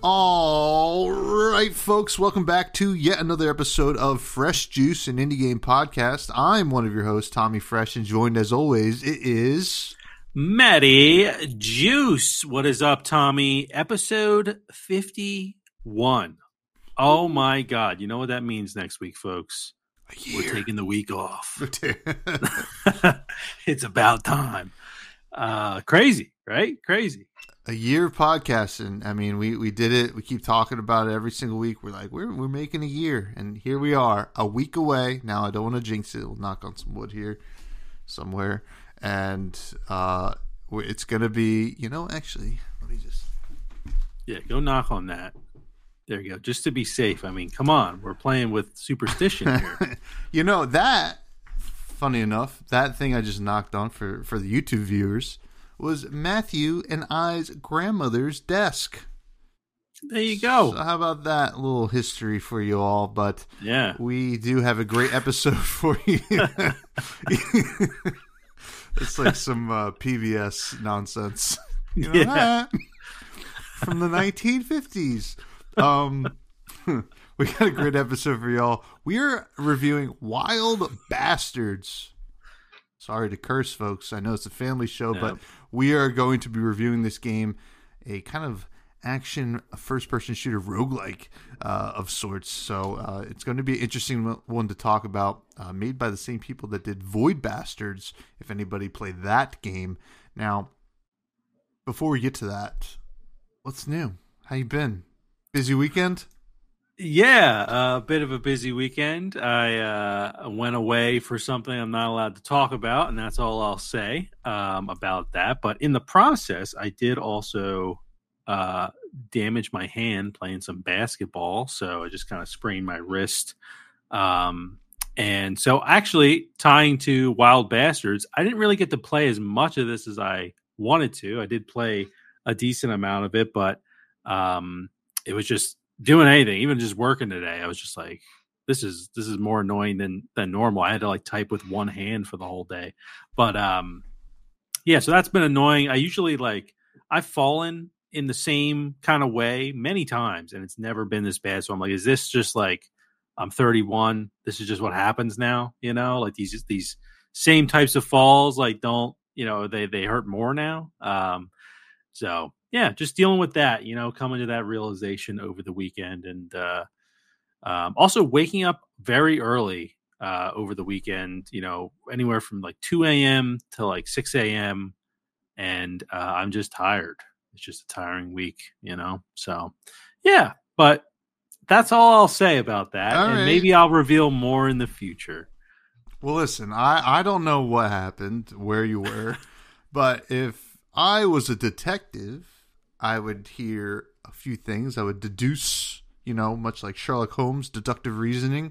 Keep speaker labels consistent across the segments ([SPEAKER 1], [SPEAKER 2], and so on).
[SPEAKER 1] All right, folks, welcome back to yet another episode of Fresh Juice, an indie game podcast. I'm one of your hosts, Tommy Fresh, and joined as always, it is
[SPEAKER 2] Matty Juice. What is up, Tommy? Episode 51. Oh my God. You know what that means next week, folks? We're taking the week off. It's about time. Crazy, right? Crazy.
[SPEAKER 1] A year of podcasting. I mean, we did it. We keep talking about it every single week. We're like, we're making a year, and here we are, a week away. Now, I don't want to jinx it. We'll knock on some wood here somewhere. And it's going to be, actually, let me just.
[SPEAKER 2] Yeah, go knock on that. There you go. Just to be safe. I mean, come on. We're playing with superstition here.
[SPEAKER 1] That, funny enough, that thing I just knocked on for the YouTube viewers was Matthew and I's grandmother's desk.
[SPEAKER 2] There you go.
[SPEAKER 1] So how about that little history for you all? But
[SPEAKER 2] yeah,
[SPEAKER 1] we do have a great episode for you. It's like some PBS nonsense. That? From the 1950s. We got a great episode for y'all. We are reviewing Wild Bastards. Sorry to curse, folks. I know it's a family show, but we are going to be reviewing this game, a kind of action first-person shooter roguelike of sorts. So it's going to be an interesting one to talk about, made by the same people that did Void Bastards, if anybody played that game. Now, before we get to that, what's new? How you been? Busy weekend?
[SPEAKER 2] Yeah, a bit of a busy weekend. I went away for something I'm not allowed to talk about, and that's all I'll say about that. But in the process, I did also damage my hand playing some basketball, so I just kind of sprained my wrist. And so actually, tying to Wild Bastards, I didn't really get to play as much of this as I wanted to. I did play a decent amount of it, but it was just doing anything, even just working today. I was just like, this is more annoying than normal. I had to like type with one hand for the whole day. But yeah, so that's been annoying. I usually I've fallen in the same kind of way many times, and it's never been this bad. So I'm like, is this just like I'm 31? This is just what happens now, like these same types of falls, don't, they hurt more now. So yeah, just dealing with that, coming to that realization over the weekend, and also waking up very early over the weekend, anywhere from 2 a.m. to 6 a.m. And I'm just tired. It's just a tiring week, So yeah, but that's all I'll say about that.
[SPEAKER 1] All
[SPEAKER 2] and
[SPEAKER 1] right.
[SPEAKER 2] Maybe I'll reveal more in the future.
[SPEAKER 1] Well, listen, I don't know what happened, where you were, but if I was a detective, I would hear a few things. I would deduce, much like Sherlock Holmes, deductive reasoning.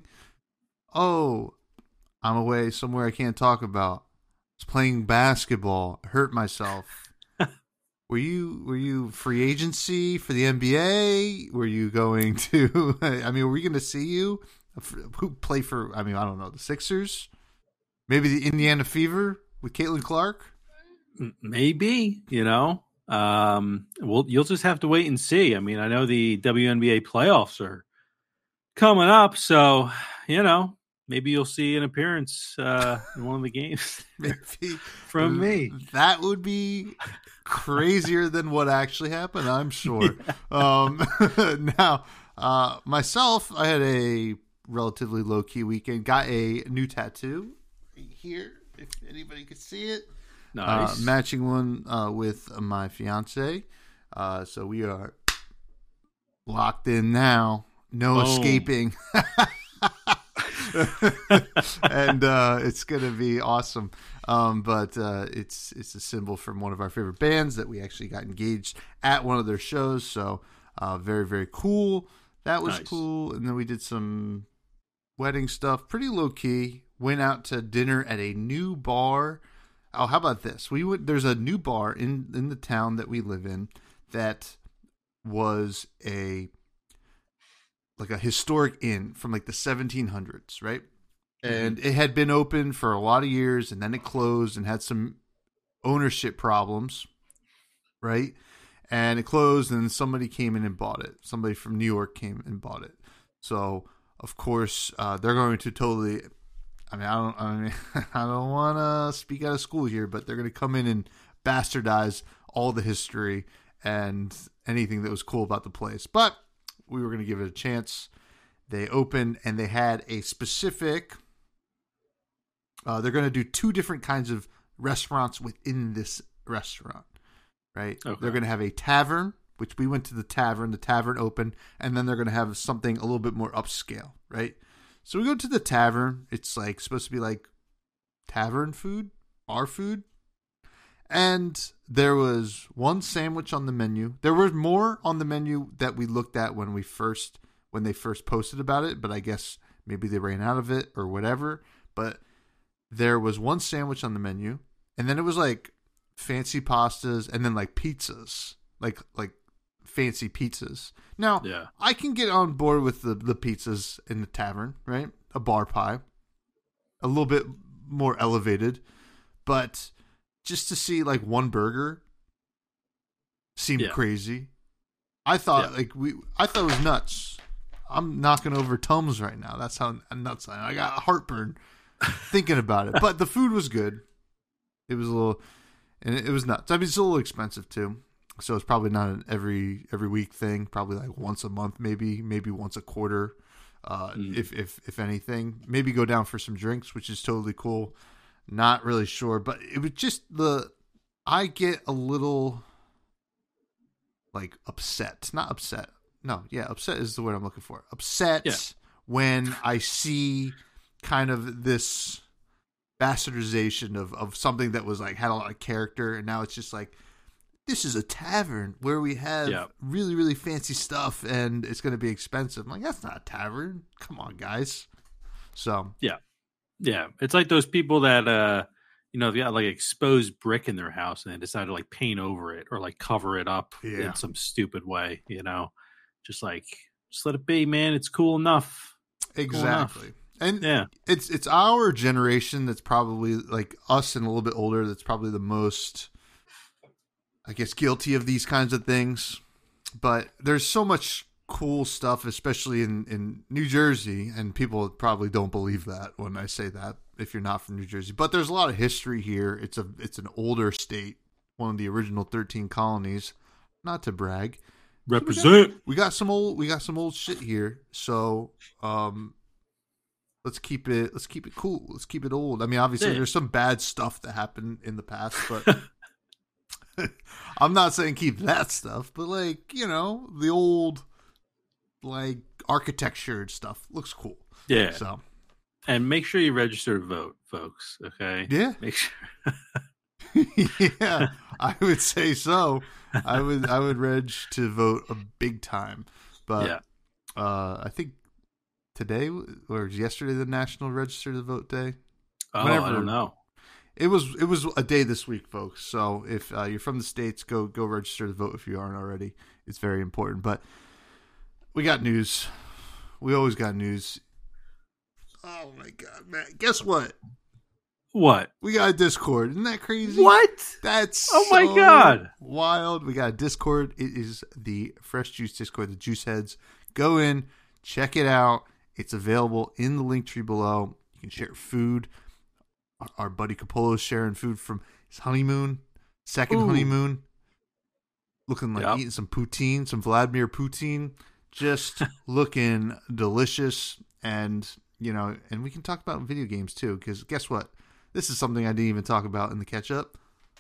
[SPEAKER 1] Oh, I'm away somewhere I can't talk about. I was playing basketball. I hurt myself. Were you free agency for the NBA? Were you going to? I mean, were we going to see you? Who play for? I mean, I don't know, the Sixers, maybe the Indiana Fever with Caitlin Clark.
[SPEAKER 2] Maybe, you'll just have to wait and see. I mean, I know the WNBA playoffs are coming up, so maybe you'll see an appearance in one of the games
[SPEAKER 1] Maybe
[SPEAKER 2] from me.
[SPEAKER 1] That would be crazier than what actually happened, I'm sure. Yeah. Now, myself, I had a relatively low-key weekend. Got a new tattoo right here, if anybody could see it.
[SPEAKER 2] Nice.
[SPEAKER 1] Matching one with my fiance. So we are locked in now. No escaping. And it's going to be awesome. But it's a symbol from one of our favorite bands that we actually got engaged at one of their shows. So very, very cool. That was nice. Cool. And then we did some wedding stuff. Pretty low key. Went out to dinner at a new bar. Oh, how about this? There's a new bar in the town that we live in that was a historic inn from the 1700s, right? And it had been open for a lot of years, and then it closed and had some ownership problems, right? and it closed, and somebody came in and bought it. Somebody from New York came and bought it. So of course they're going to totally. I mean, I don't want to speak out of school here, but they're going to come in and bastardize all the history and anything that was cool about the place. But we were going to give it a chance. They opened, and they had a specific. They're going to do 2 different kinds of restaurants within this restaurant, right? Okay. They're going to have a tavern, which we went to the tavern opened, and then they're going to have something a little bit more upscale, right? So we go to the tavern. It's like supposed to be like tavern food, bar food. And there was 1 sandwich on the menu. There was more on the menu that we looked at when they first posted about it, but I guess maybe they ran out of it or whatever. But there was 1 sandwich on the menu, and then it was like fancy pastas and then like pizzas, like fancy pizzas. Now, yeah. I can get on board with the pizzas in the tavern, right? A bar pie, a little bit more elevated, but just to see like 1 burger seemed crazy. I thought I thought it was nuts. I'm knocking over Tums right now. That's how nuts I am. I got heartburn thinking about it. But the food was good. It was a little, and it was nuts. I mean, it's a little expensive too. So it's probably not an every week thing. Probably like once a month, maybe once a quarter, if anything. Maybe go down for some drinks, which is totally cool. Not really sure, but it was just I get a little like upset. Not upset. No, yeah, upset is the word I'm looking for. Upset when I see kind of this bastardization of something that was like had a lot of character, and now it's just like, this is a tavern where we have really, really fancy stuff, and it's going to be expensive. I'm like, that's not a tavern. Come on, guys. So
[SPEAKER 2] yeah, it's like those people that they got like exposed brick in their house, and they decide to like paint over it or like cover it up in some stupid way. Just let it be, man. It's cool enough.
[SPEAKER 1] Exactly. Cool enough. And it's our generation that's probably like us and a little bit older. That's probably the most, I guess, guilty of these kinds of things. But there's so much cool stuff, especially in New Jersey, and people probably don't believe that when I say that if you're not from New Jersey. But there's a lot of history here. It's an older state, one of the original 13 colonies. Not to brag.
[SPEAKER 2] Represent.
[SPEAKER 1] We got some old shit here. So let's keep it cool. Let's keep it old. I mean, obviously there's some bad stuff that happened in the past, but I'm not saying keep that stuff, but like, the old like architecture and stuff looks cool.
[SPEAKER 2] Yeah.
[SPEAKER 1] So,
[SPEAKER 2] and make sure you register to vote, folks. Okay.
[SPEAKER 1] Yeah.
[SPEAKER 2] Make sure.
[SPEAKER 1] Yeah, I would say so. I would reg to vote a big time, but I think today or yesterday the National Register to Vote Day.
[SPEAKER 2] Oh, I don't know.
[SPEAKER 1] It was a day this week, folks. So if you're from the States, go register to vote if you aren't already. It's very important. But we got news. We always got news. Oh my God, man! Guess what?
[SPEAKER 2] What?
[SPEAKER 1] We got a Discord. Isn't that crazy?
[SPEAKER 2] What?
[SPEAKER 1] That's
[SPEAKER 2] my God,
[SPEAKER 1] wild. We got a Discord. It is the Fresh Juice Discord, the Juice Heads. Go in, check it out. It's available in the link tree below. You can share food. Our buddy Capolo is sharing food from his honeymoon, second honeymoon. Looking like eating some poutine, some Vladimir poutine. Just looking delicious. And, and we can talk about video games too, because guess what? This is something I didn't even talk about in the catch-up.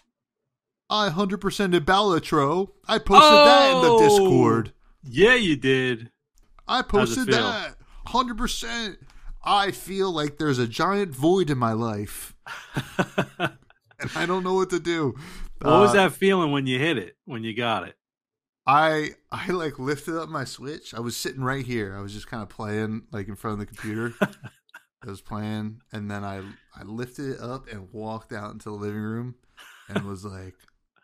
[SPEAKER 1] I 100%ed Balatro. I posted that in the Discord.
[SPEAKER 2] Yeah, you did.
[SPEAKER 1] I posted that. 100%. I feel like there's a giant void in my life. And I don't know what to do.
[SPEAKER 2] What was that feeling when you hit it, when you got it?
[SPEAKER 1] I like lifted up my Switch. I was sitting right here. I was just kind of playing like in front of the computer. I was playing, and then I lifted it up and walked out into the living room and was like,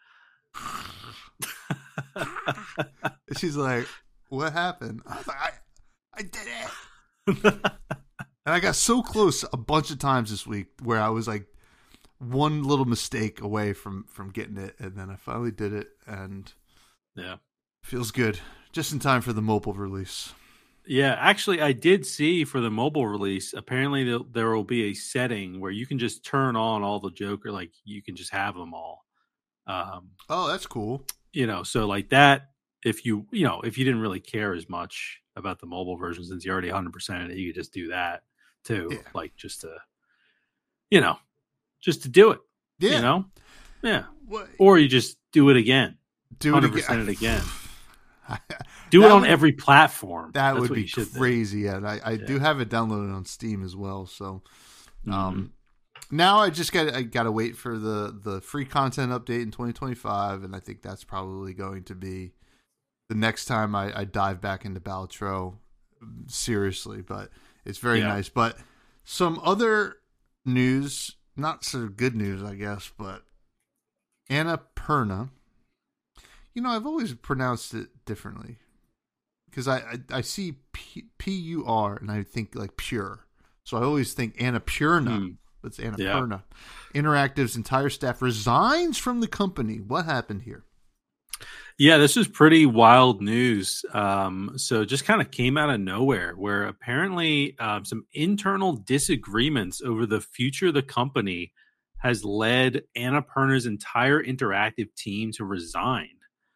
[SPEAKER 1] she's like, what happened? I was like, I did it. And I got so close a bunch of times this week where I was like one little mistake away from getting it, and then I finally did it, and
[SPEAKER 2] Yeah.
[SPEAKER 1] Feels good. Just in time for the mobile release.
[SPEAKER 2] Yeah, actually, I did see for the mobile release. Apparently, there will be a setting where you can just turn on all the Joker, like you can just have them all. Um,
[SPEAKER 1] Oh, that's cool.
[SPEAKER 2] so like that. If if you didn't really care as much about the mobile version, since you already 100% it, you could just do that too,
[SPEAKER 1] Yeah.
[SPEAKER 2] like you know, just to do it. You
[SPEAKER 1] Yeah.
[SPEAKER 2] know, yeah.
[SPEAKER 1] What?
[SPEAKER 2] Or you just do it again,
[SPEAKER 1] Do it
[SPEAKER 2] 100%
[SPEAKER 1] again.
[SPEAKER 2] it again. Do it
[SPEAKER 1] That
[SPEAKER 2] on
[SPEAKER 1] would
[SPEAKER 2] every platform.
[SPEAKER 1] that
[SPEAKER 2] That's
[SPEAKER 1] would
[SPEAKER 2] what
[SPEAKER 1] be
[SPEAKER 2] you should do.
[SPEAKER 1] crazy. And I
[SPEAKER 2] Yeah.
[SPEAKER 1] do have it downloaded on Steam as well. So
[SPEAKER 2] Mm-hmm.
[SPEAKER 1] now I gotta wait for the free content update in 2025, and I think that's probably going to be the next time I dive back into Balatro seriously. But it's very
[SPEAKER 2] Yeah.
[SPEAKER 1] nice. But some other news, not so good news, I guess, but Annapurna. I've always pronounced it differently because I see Pur and I think like pure. So I always think Annapurna,
[SPEAKER 2] Mm.
[SPEAKER 1] but it's
[SPEAKER 2] Yeah.
[SPEAKER 1] Annapurna. Interactive's entire staff resigns from the company. What happened here?
[SPEAKER 2] Yeah, this is pretty wild news. So it just kind of came out of nowhere, where apparently some internal disagreements over the future of the company has led Annapurna's entire interactive team to resign.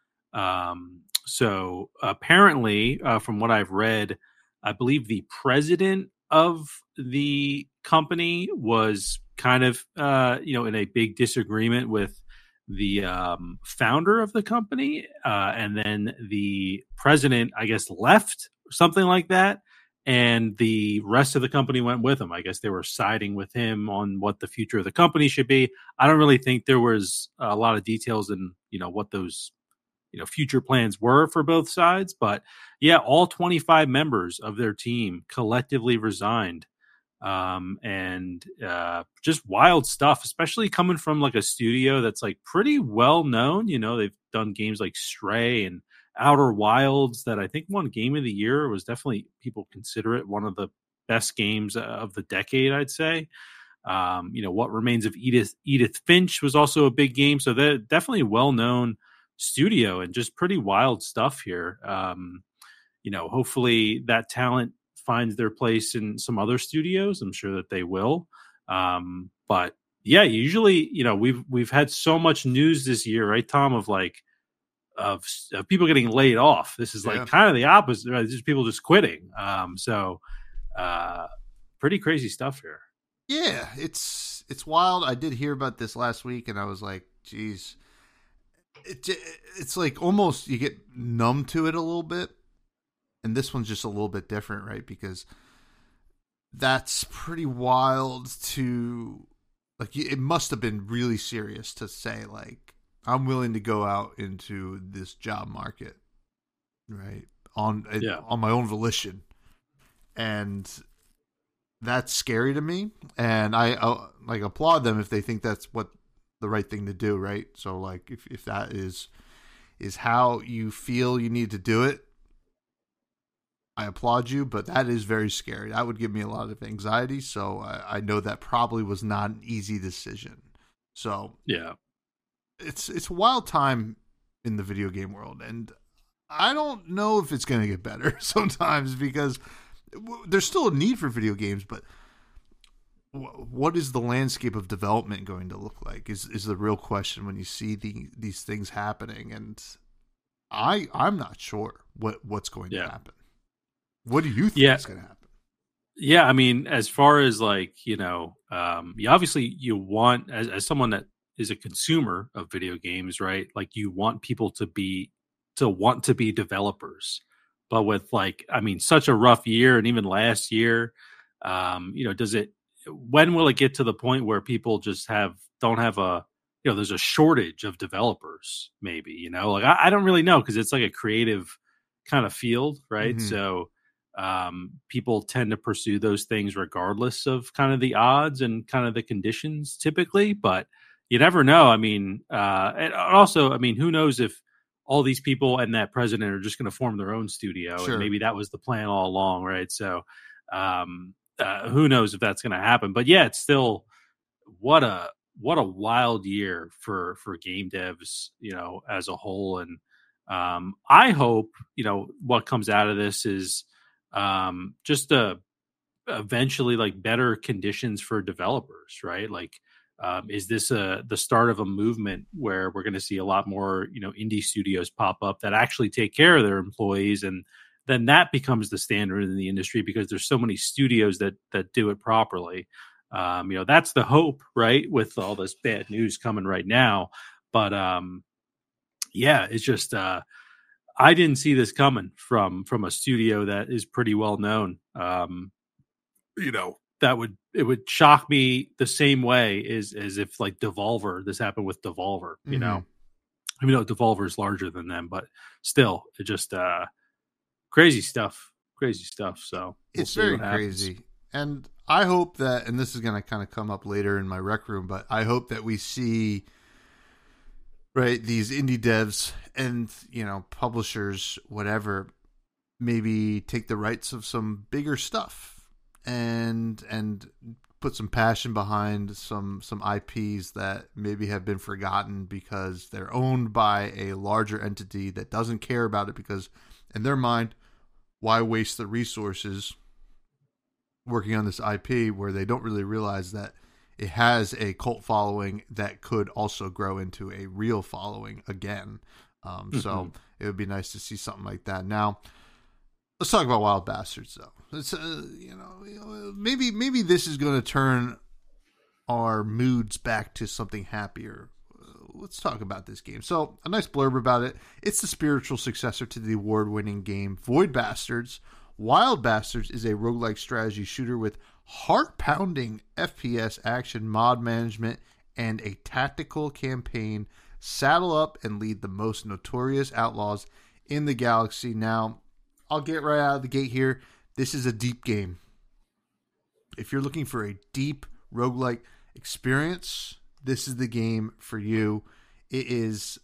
[SPEAKER 2] So apparently, from what I've read, I believe the president of the company was kind of, in a big disagreement with the founder of the company, and then the president, I guess, left or something like that, and the rest of the company went with him. I guess they were siding with him on what the future of the company should be. I don't really think there was a lot of details in what those future plans were for both sides, but yeah, all 25 members of their team collectively resigned. And just wild stuff, especially coming from like a studio that's like pretty well known. They've done games like Stray and Outer Wilds that I think won Game of the Year. Was definitely, people consider it one of the best games of the decade, I'd say. What Remains of Edith Finch was also a big game, so they're definitely well known studio and just pretty wild stuff here. Hopefully that talent finds their place in some other studios. I'm sure that they will. But yeah, usually, we've had so much news this year, right, Tom, of like of people getting laid off. This is like kind of the opposite, right? Just people just quitting. So pretty crazy stuff here.
[SPEAKER 1] Yeah, it's wild. I did hear about this last week, and I was like, geez. It's like almost you get numb to it a little bit, and this one's just a little bit different, right? Because that's pretty wild to, like, it must have been really serious to say, like, I'm willing to go out into this job market, right, on my own volition, and that's scary to me. And I like applaud them if they think that's what the right thing to do, right? So like if that is how you feel you need to do it, I applaud you, but that is very scary. That would give me a lot of anxiety. So I know that probably was not an easy decision. So
[SPEAKER 2] yeah,
[SPEAKER 1] it's a wild time in the video game world, and I don't know if it's going to get better sometimes, because there's still a need for video games, but what is the landscape of development going to look like is the real question when you see these things happening. And I'm not sure what's going to happen. What do you think is going to happen?
[SPEAKER 2] Yeah, I mean, as far as like, obviously you want, as someone that is a consumer of video games, right? Like you want people to want to be developers. But with like, I mean, such a rough year, and even last year, when will it get to the point where people just don't have there's a shortage of developers, maybe, like I don't really know, because it's like a creative kind of field, right?
[SPEAKER 1] Mm-hmm.
[SPEAKER 2] So people tend to pursue those things regardless of kind of the odds and kind of the conditions typically, but you never know. I mean, and also, I mean, who knows if all these people and that president are just going to form their own studio,
[SPEAKER 1] Sure.
[SPEAKER 2] and maybe that was the plan all along, right? So who knows if that's going to happen? But yeah, it's still what a wild year for game devs, as a whole. And I hope, what comes out of this is just eventually like better conditions for developers, right? Like, is this the start of a movement where we're going to see a lot more, indie studios pop up that actually take care of their employees, and then that becomes the standard in the industry because there's so many studios that do it properly. That's the hope, right? With all this bad news coming right now, but yeah, it's just I didn't see this coming from a studio that is pretty well known. It would shock me the same way as if like Devolver, this happened with Devolver, I mean, Devolver is larger than them, but still, it just crazy stuff. So
[SPEAKER 1] it's very crazy. And I hope that, and this is going to kind of come up later in my rec room, but I hope that we see, right, these indie devs and, publishers, whatever, maybe take the rights of some bigger stuff and put some passion behind some IPs that maybe have been forgotten because they're owned by a larger entity that doesn't care about it, because in their mind, why waste the resources working on this IP where they don't really realize that it has a cult following that could also grow into a real following again. So it would be nice to see something like that. Now, let's talk about Wild Bastards, though. It's maybe this is going to turn our moods back to something happier. Let's talk about this game. So, a nice blurb about it. It's the spiritual successor to the award-winning game Void Bastards. Wild Bastards is a roguelike strategy shooter with heart-pounding FPS action, mod management, and a tactical campaign. Saddle up and lead the most notorious outlaws in the galaxy. Now, I'll get right out of the gate here. This is a deep game. If you're looking for a deep roguelike experience, this is the game for you. There's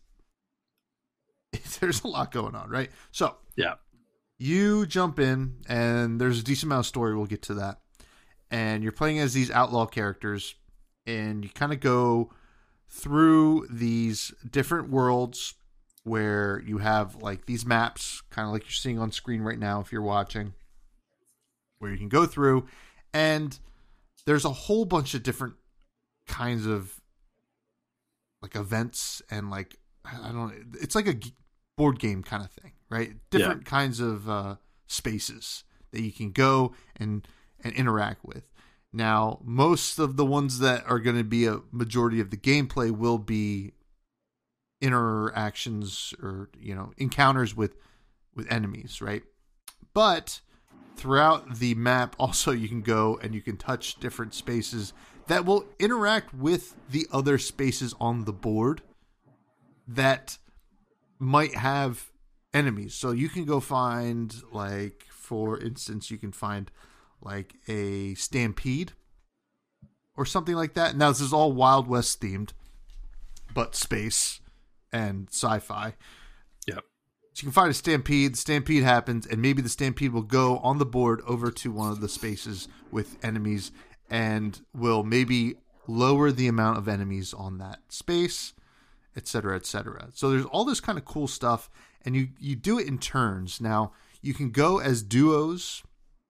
[SPEAKER 1] a lot going on, right? So,
[SPEAKER 2] yeah.
[SPEAKER 1] You jump in, and there's a decent amount of story. We'll get to that. And you're playing as these outlaw characters, and you kind of go through these different worlds where you have like these maps, kind of like you're seeing on screen right now if you're watching, where you can go through, and there's a whole bunch of different kinds of like events and like, it's like a board game kind of thing, right? Different kinds of spaces that you can go and interact with. Now, most of the ones that are going to be a majority of the gameplay will be interactions or, encounters with enemies, right? But throughout the map, also you can go and you can touch different spaces that will interact with the other spaces on the board that might have enemies. So you can go find, like, for instance, you can find like a stampede or something like that. Now, this is all Wild West themed, but space and sci-fi.
[SPEAKER 2] Yep.
[SPEAKER 1] So you can find a stampede. The stampede happens, and maybe the stampede will go on the board over to one of the spaces with enemies and will maybe lower the amount of enemies on that space, etc., etc. So there's all this kind of cool stuff, and you do it in turns. Now, you can go as duos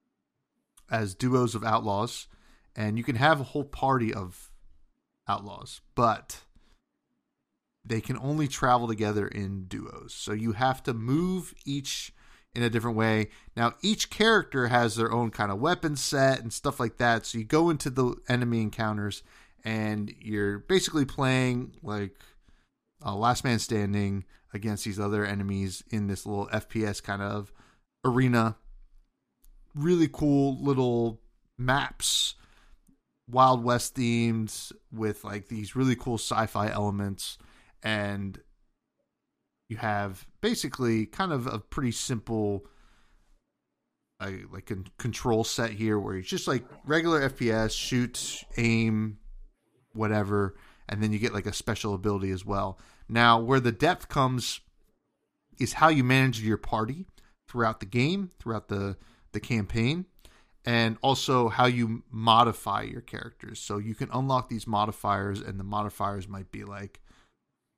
[SPEAKER 1] of outlaws, and you can have a whole party of outlaws, but they can only travel together in duos. So you have to move each in a different way. Now, each character has their own kind of weapon set and stuff like that. So you go into the enemy encounters, and you're basically playing like last man standing against these other enemies in this little FPS kind of arena. Really cool little maps, Wild West themed, with like these really cool sci-fi elements, and you have basically kind of a pretty simple like a control set here where it's just like regular FPS, shoot, aim, whatever, and then you get like a special ability as well. Now, where the depth comes is how you manage your party throughout the game, throughout the campaign, and also how you modify your characters. So you can unlock these modifiers, and the modifiers might be like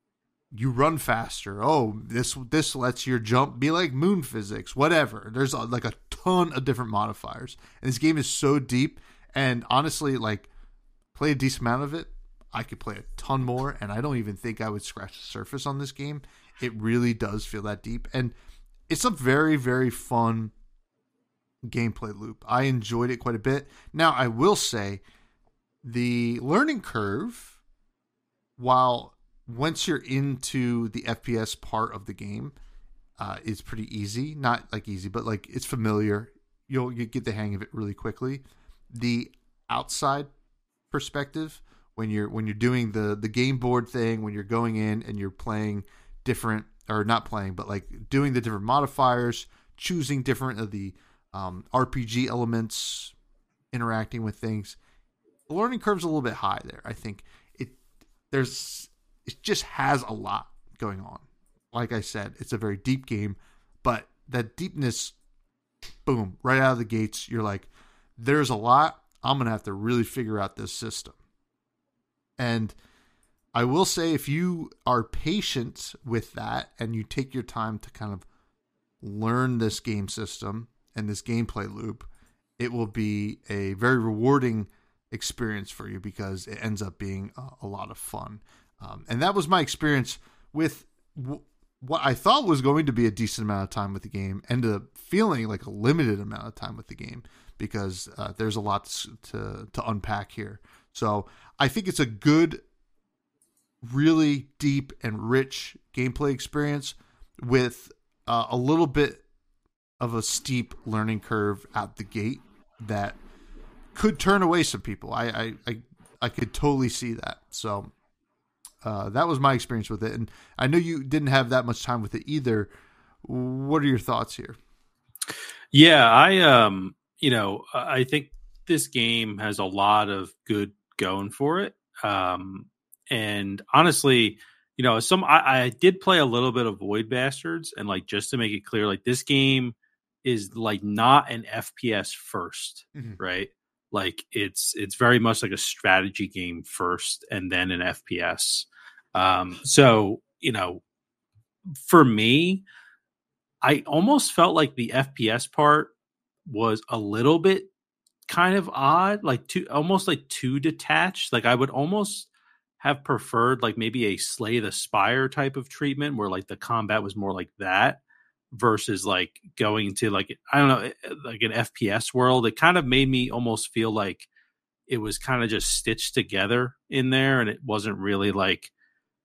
[SPEAKER 1] you run faster. Oh, this lets your jump be like moon physics, whatever. There's like a ton of different modifiers, and this game is so deep. And honestly, like, play a decent amount of it. I could play a ton more, and I don't even think I would scratch the surface on this game. It really does feel that deep, and it's a very, very fun gameplay loop. I enjoyed it quite a bit. Now, I will say the learning curve, while once you're into the FPS part of the game, is pretty easy. Not like easy, but like it's familiar. You get the hang of it really quickly. The outside perspective, when you're doing the game board thing, when you're going in and you're playing different, or not playing, but like doing the different modifiers, choosing different of the RPG elements, interacting with things, the learning curve's a little bit high there. I think it just has a lot going on. Like I said, it's a very deep game, but that deepness, boom, right out of the gates, you're like, there's a lot. I'm going to have to really figure out this system. And I will say, if you are patient with that and you take your time to kind of learn this game system and this gameplay loop, it will be a very rewarding experience for you because it ends up being a lot of fun. And that was my experience with what I thought was going to be a decent amount of time with the game, ended up feeling like a limited amount of time with the game because there's a lot to unpack here. So I think it's a good, really deep and rich gameplay experience with a little bit of a steep learning curve out the gate that could turn away some people. I could totally see that. So that was my experience with it. And I know you didn't have that much time with it either. What are your thoughts here?
[SPEAKER 2] Yeah, I think this game has a lot of good going for it. And honestly, I did play a little bit of Void Bastards, and like, just to make it clear, like, this game is like not an FPS first, right? Like it's very much like a strategy game first and then an FPS. So, for me, I almost felt like the FPS part was a little bit kind of odd, like too detached. Like, I would almost have preferred like maybe a Slay the Spire type of treatment where like the combat was more like that versus like going to like, I don't know, like an FPS world. It kind of made me almost feel like it was kind of just stitched together in there, and it wasn't really like,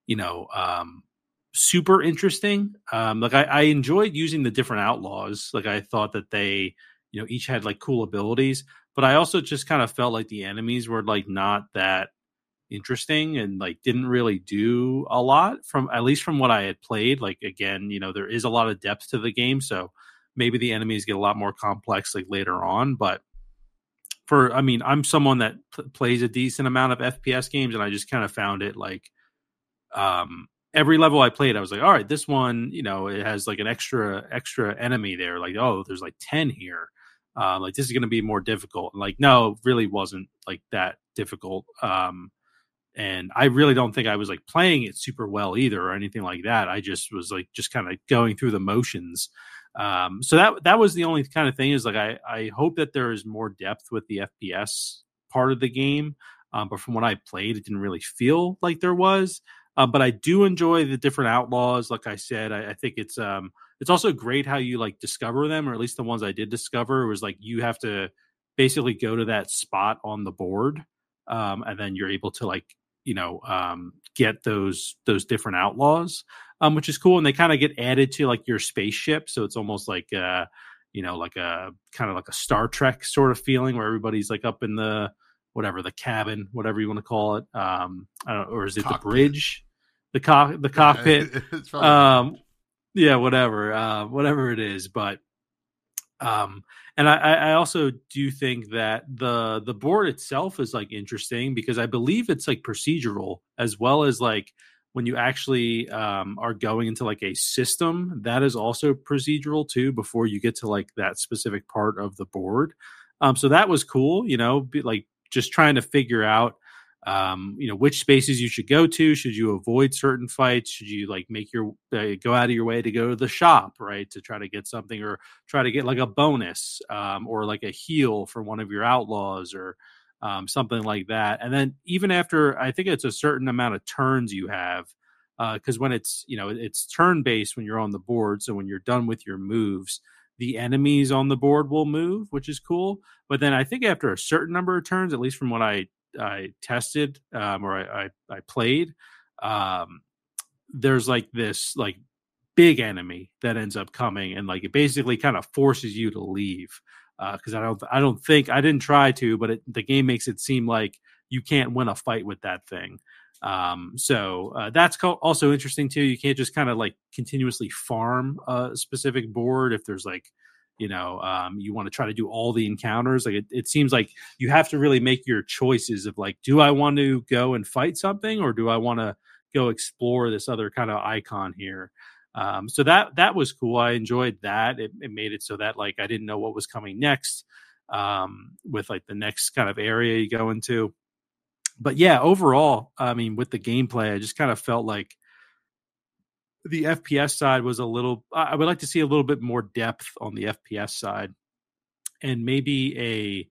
[SPEAKER 2] super interesting. Like I enjoyed using the different outlaws. Like, I thought that they, each had like cool abilities, but I also just kind of felt like the enemies were like not that interesting and like didn't really do a lot, from at least from what I had played. Like, again, there is a lot of depth to the game, so maybe the enemies get a lot more complex like later on. But I'm someone that plays a decent amount of FPS games, and I just kind of found it like, every level I played, I was like, all right, this one, it has like an extra enemy there. Like, oh, there's like 10 here. Like, this is going to be more difficult. And like, no, it really wasn't like that difficult. And I really don't think I was like playing it super well either or anything like that. I just was like, just kind of going through the motions. So that was the only kind of thing, is like, I hope that there is more depth with the FPS part of the game. But from what I played, it didn't really feel like there was. But I do enjoy the different outlaws. Like I said, I think it's also great how you like discover them, or at least the ones I did discover was like, you have to basically go to that spot on the board, and then you're able to like, get those different outlaws, which is cool. And they kind of get added to like your spaceship, so it's almost like like a kind of like a Star Trek sort of feeling, where everybody's like up in the whatever, the cabin, whatever you want to call it. I don't know, or is it cockpit. The bridge? The cockpit. Whatever it is. But and I also do think that the board itself is like interesting, because I believe it's like procedural, as well as like when you actually are going into like a system that is also procedural too, before you get to like that specific part of the board. So that was cool, like just trying to figure out which spaces you should go to. Should you avoid certain fights? Should you like make your go out of your way to go to the shop, right, to try to get something, or try to get like a bonus, or like a heal for one of your outlaws, or something like that. And then even after, I think it's a certain amount of turns you have, because when it's turn based when you're on the board. So when you're done with your moves, the enemies on the board will move, which is cool. But then I think after a certain number of turns, at least from what I tested, or I played, there's like this like big enemy that ends up coming, and like it basically kind of forces you to leave, because I don't think, I didn't try to, but the game makes it seem like you can't win a fight with that thing. So that's also interesting too. You can't just kind of like continuously farm a specific board if there's like, you want to try to do all the encounters. Like it seems like you have to really make your choices of like, do I want to go and fight something, or do I want to go explore this other kind of icon here? So that was cool. I enjoyed that. It made it so that like I didn't know what was coming next, with like the next kind of area you go into. But yeah, overall, I mean, with the gameplay, I just kind of felt like the FPS side was I would like to see a little bit more depth on the FPS side, and maybe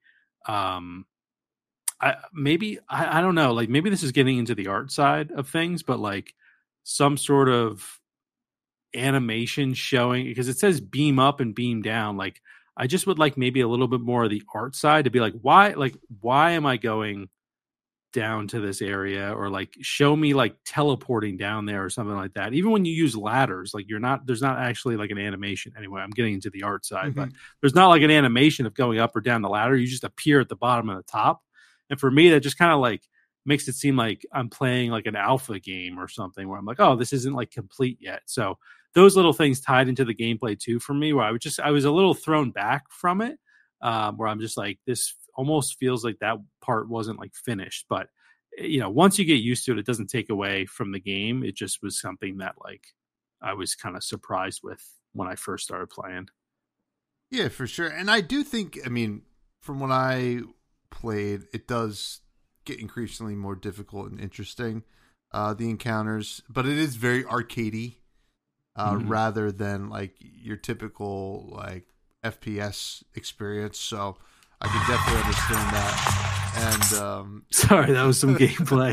[SPEAKER 2] I don't know, like maybe this is getting into the art side of things, but like some sort of animation showing, because it says beam up and beam down. Like I just would like maybe a little bit more of the art side to be like, why am I going down to this area, or like show me like teleporting down there or something like that. Even when you use ladders, like there's not actually like an animation. Anyway, I'm getting into the art side, but there's not like an animation of going up or down the ladder. You just appear at the bottom and the top. And for me, that just kind of like makes it seem like I'm playing like an alpha game or something, where I'm like, oh, this isn't like complete yet. So those little things tied into the gameplay too for me, where I was a little thrown back from it, where I'm just like, this almost feels like that part wasn't like finished. But once you get used to it, it doesn't take away from the game. It just was something that like I was kind of surprised with when I first started playing.
[SPEAKER 1] Yeah, for sure. And I do think, I mean, from when I played, it does get increasingly more difficult and interesting, the encounters, but it is very arcadey, rather than like your typical like FPS experience. So I can definitely understand that. And
[SPEAKER 2] sorry, that was some gameplay.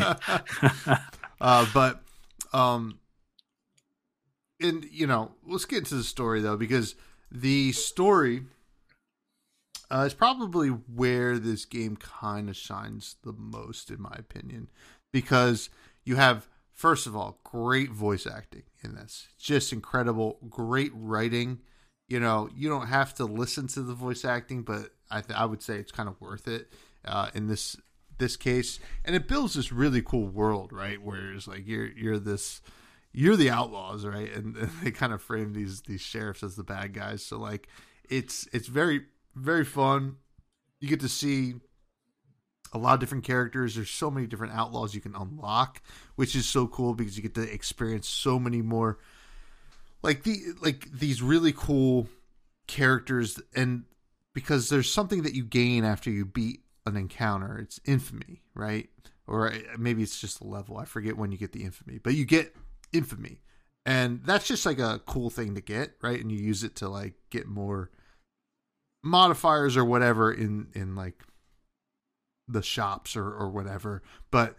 [SPEAKER 1] And let's get into the story though, because the story is probably where this game kind of shines the most, in my opinion, because you have, first of all, great voice acting in this, just incredible, great writing. You don't have to listen to the voice acting, but I would say it's kind of worth it in this case. And it builds this really cool world, right? Where it's like you're the outlaws, right? And they kind of frame these sheriffs as the bad guys. So like it's very, very fun. You get to see a lot of different characters. There's so many different outlaws you can unlock, which is so cool because you get to experience so many more like these really cool characters. And because there's something that you gain after you beat an encounter. It's infamy, right? Or maybe it's just a level. I forget when you get the infamy, but you get infamy. And that's just like a cool thing to get, right? And you use it to like get more modifiers or whatever in like the shops or whatever. But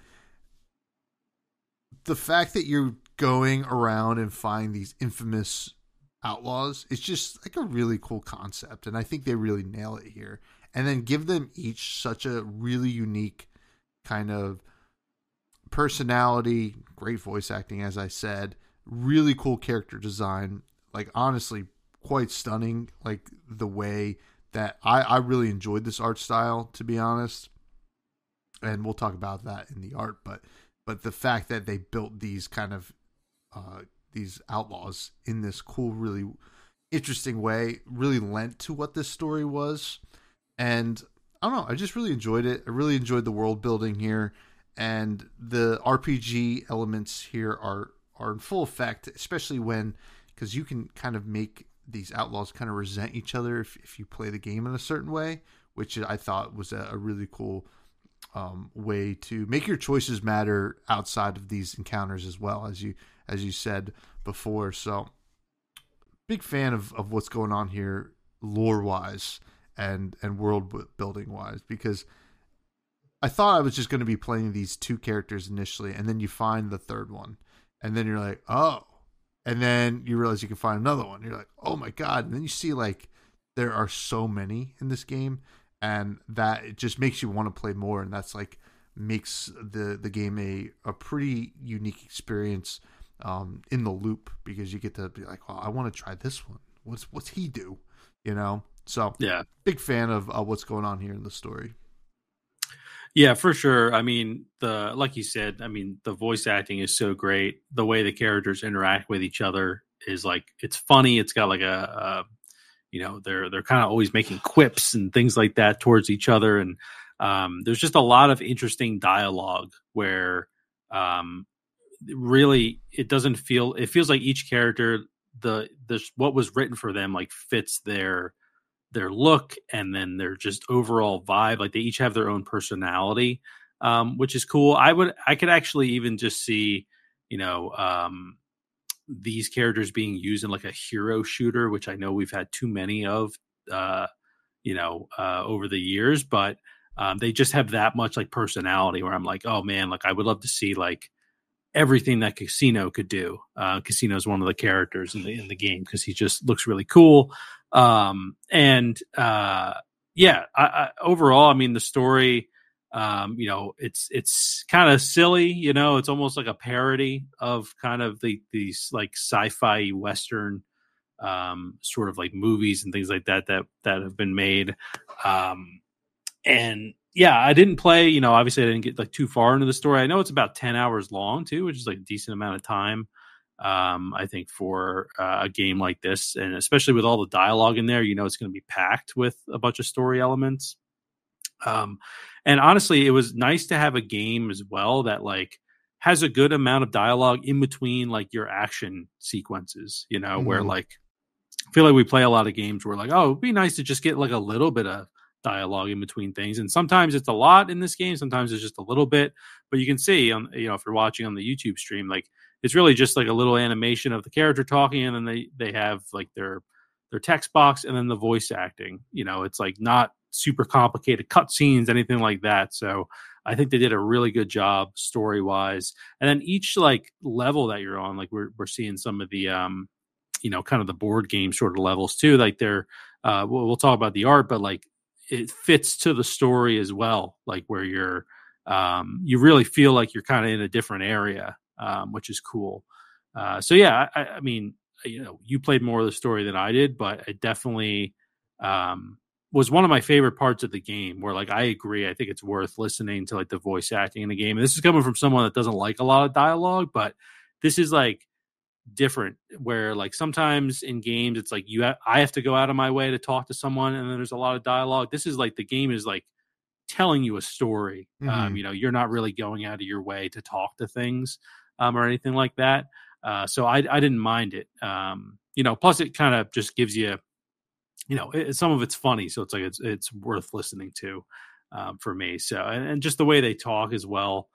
[SPEAKER 1] the fact that you're going around and find these infamous outlaws, it's just like a really cool concept. And I think they really nail it here. And then give them each such a really unique kind of personality, great voice acting, as I said, really cool character design, like honestly quite stunning, like the way that I really enjoyed this art style, to be honest. And we'll talk about that in the art, but the fact that they built these kind of these outlaws in this cool, really interesting way really lent to what this story was. And I don't know, I just really enjoyed it. I really enjoyed the world building here, and the RPG elements here are in full effect, especially because you can kind of make these outlaws kind of resent each other if you play the game in a certain way, which I thought was a really cool way to make your choices matter outside of these encounters as well, as you said before. So big fan of what's going on here lore wise and world building wise, because I thought I was just going to be playing these two characters initially, and then you find the third one, and then you're like, oh, and then you realize you can find another one. You're like, oh my God. And then you see like there are so many in this game, and that it just makes you want to play more. And that's like makes the game a pretty unique experience in the loop, because you get to be like, well, I want to try this one. What's he do? You know? So
[SPEAKER 2] yeah,
[SPEAKER 1] big fan of what's going on here in the story.
[SPEAKER 2] Yeah, for sure. I mean, like you said, I mean, the voice acting is so great. The way the characters interact with each other is like, it's funny. It's got like they're kind of always making quips and things like that towards each other. And there's just a lot of interesting dialogue where really it feels like each character, what was written for them, like fits their look and then their just overall vibe. Like they each have their own personality, which is cool. I could actually even just see, these characters being used in like a hero shooter, which I know we've had too many of, over the years, but they just have that much like personality where I'm like, oh man, like I would love to see like everything that Casino could do. Casino is one of the characters in the game because he just looks really cool. Overall, I mean, the story, it's kind of silly, it's almost like a parody of kind of these like sci-fi Western, sort of like movies and things like that have been made. I didn't play, obviously I didn't get like too far into the story. I know it's about 10 hours long too, which is like a decent amount of time. I think for a game like this, and especially with all the dialogue in there, it's going to be packed with a bunch of story elements. And honestly, it was nice to have a game as well that like has a good amount of dialogue in between like your action sequences, where like, I feel like we play a lot of games where like, oh, it'd be nice to just get like a little bit of dialogue in between things. And sometimes it's a lot in this game. Sometimes it's just a little bit, but you can see on, if you're watching on the YouTube stream, like it's really just like a little animation of the character talking. And then they have like their text box and then the voice acting, it's like not super complicated cutscenes, anything like that. So I think they did a really good job story wise. And then each like level that you're on, like we're seeing some of the, kind of the board game sort of levels too. Like they're, we'll talk about the art, but like it fits to the story as well. Like where you're, you really feel like you're kind of in a different area, which is cool. I mean, you played more of the story than I did, but it definitely, was one of my favorite parts of the game where like, I agree. I think it's worth listening to like the voice acting in the game. And this is coming from someone that doesn't like a lot of dialogue, but this is like different where like sometimes in games, it's like I have to go out of my way to talk to someone. And then there's a lot of dialogue. This is like, the game is like telling you a story.
[SPEAKER 1] Mm-hmm.
[SPEAKER 2] You're not really going out of your way to talk to things, or anything like that. So I didn't mind it. Plus it kind of just gives you, some of it's funny. So it's like, it's worth listening to, for me. So, and just the way they talk as well.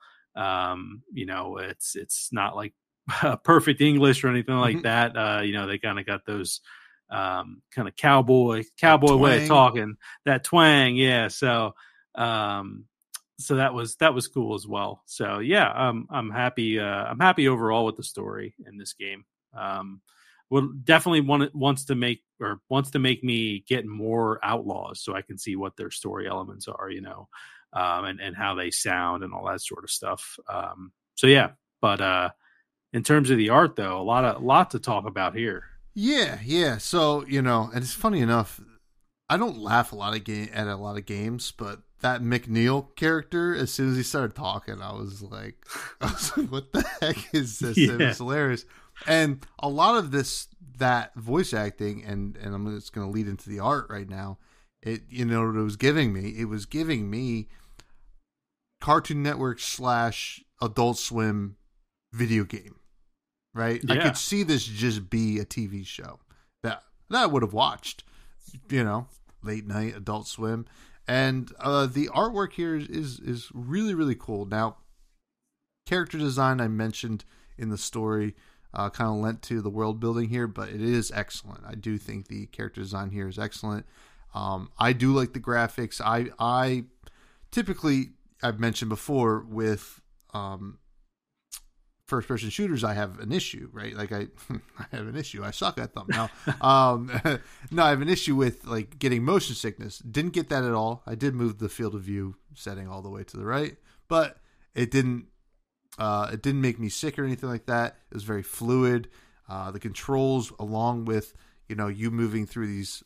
[SPEAKER 2] It's not like perfect English or anything like that. They kind of got those, kind of cowboy way of talking, that twang. Yeah. So that was cool as well. So yeah, I'm happy. I'm happy overall with the story in this game. Definitely wants to make me get more Outlaws so I can see what their story elements are, and how they sound and all that sort of stuff. But in terms of the art though, a lot to talk about here.
[SPEAKER 1] Yeah. So, and it's funny enough, I don't laugh at a lot of games, but that McNeil character, as soon as he started talking, I was like, what the heck is this? Yeah. It was hilarious. And a lot of that voice acting, and I'm just going to lead into the art right now. It was giving me Cartoon Network / Adult Swim video game, right? Yeah. I could see this just be a TV show that I would have watched, late night Adult Swim. And the artwork here is really, really cool. Now, character design I mentioned in the story kind of lent to the world building here, but it is excellent. I do think the character design here is excellent. I do like the graphics. I typically, I've mentioned before, with first person shooters, I have an issue, right? Like I have an issue. I suck at them now. No, I have an issue with like getting motion sickness. Didn't get that at all. I did move the field of view setting all the way to the right, but it didn't make me sick or anything like that. It was very fluid. The controls, along with you moving through these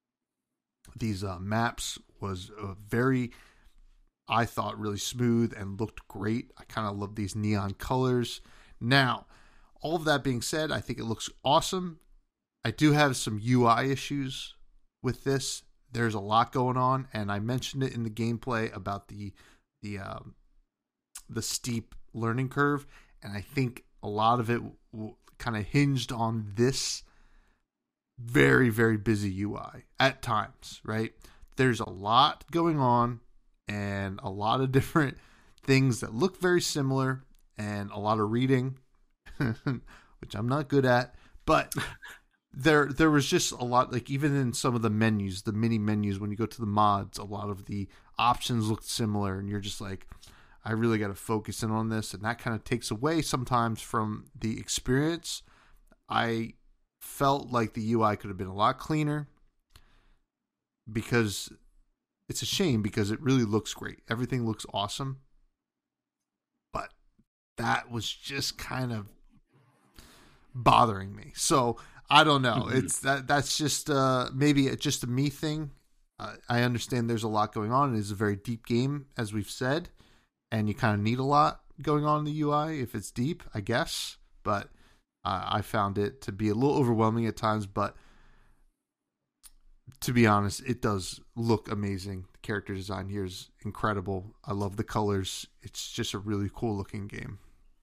[SPEAKER 1] maps, was very, I thought, really smooth and looked great. I kind of love these neon colors. Now, all of that being said, I think it looks awesome. I do have some UI issues with this. There's a lot going on, and I mentioned it in the gameplay about the steep learning curve, and I think a lot of it kind of hinged on this very, very busy UI at times, right? There's a lot going on and a lot of different things that look very similar and a lot of reading, which I'm not good at, but there was just a lot, like even in some of the menus, the mini menus, when you go to the mods, a lot of the options looked similar, and you're just like, I really got to focus in on this, and that kind of takes away sometimes from the experience. I felt like the UI could have been a lot cleaner, because it's a shame, because it really looks great. Everything looks awesome, but that was just kind of bothering me. So I don't know. Mm-hmm. It's that's just maybe just a me thing. I understand there's a lot going on. It is a very deep game, as we've said, and you kind of need a lot going on in the UI if it's deep, I guess. But I found it to be a little overwhelming at times. But to be honest, it does look amazing. The character design here is incredible. I love the colors. It's just a really cool looking game.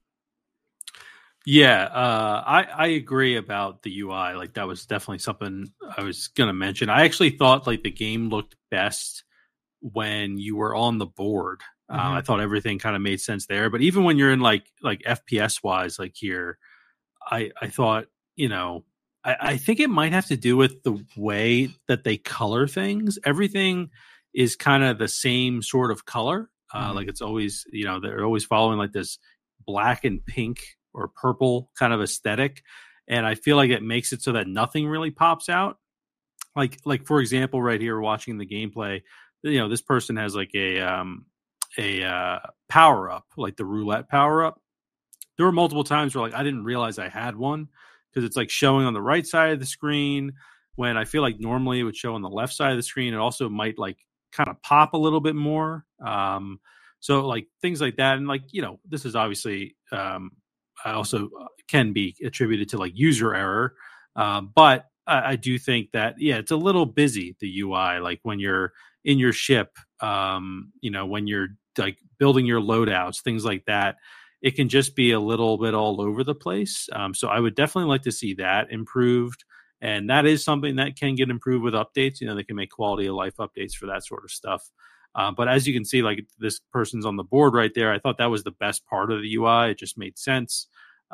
[SPEAKER 2] Yeah, I agree about the UI. Like, that was definitely something I was going to mention. I actually thought like the game looked best when you were on the board. Mm-hmm. I thought everything kind of made sense there. But even when you're in like FPS wise, like here, I thought, I think it might have to do with the way that they color things. Everything is kind of the same sort of color. Mm-hmm. Like it's always, they're always following like this black and pink or purple kind of aesthetic. And I feel like it makes it so that nothing really pops out. Like for example, right here, watching the gameplay, this person has like a power up, like the roulette power up. There were multiple times where like I didn't realize I had one, because it's like showing on the right side of the screen, when I feel like normally it would show on the left side of the screen. It also might like kind of pop a little bit more. So like things like that. And like, this is obviously also can be attributed to like user error. But I do think that, it's a little busy, the UI, like when you're in your ship, when you're like building your loadouts, things like that. It can just be a little bit all over the place. So I would definitely like to see that improved. And that is something that can get improved with updates. They can make quality of life updates for that sort of stuff. But as you can see, like this person's on the board right there. I thought that was the best part of the UI. It just made sense.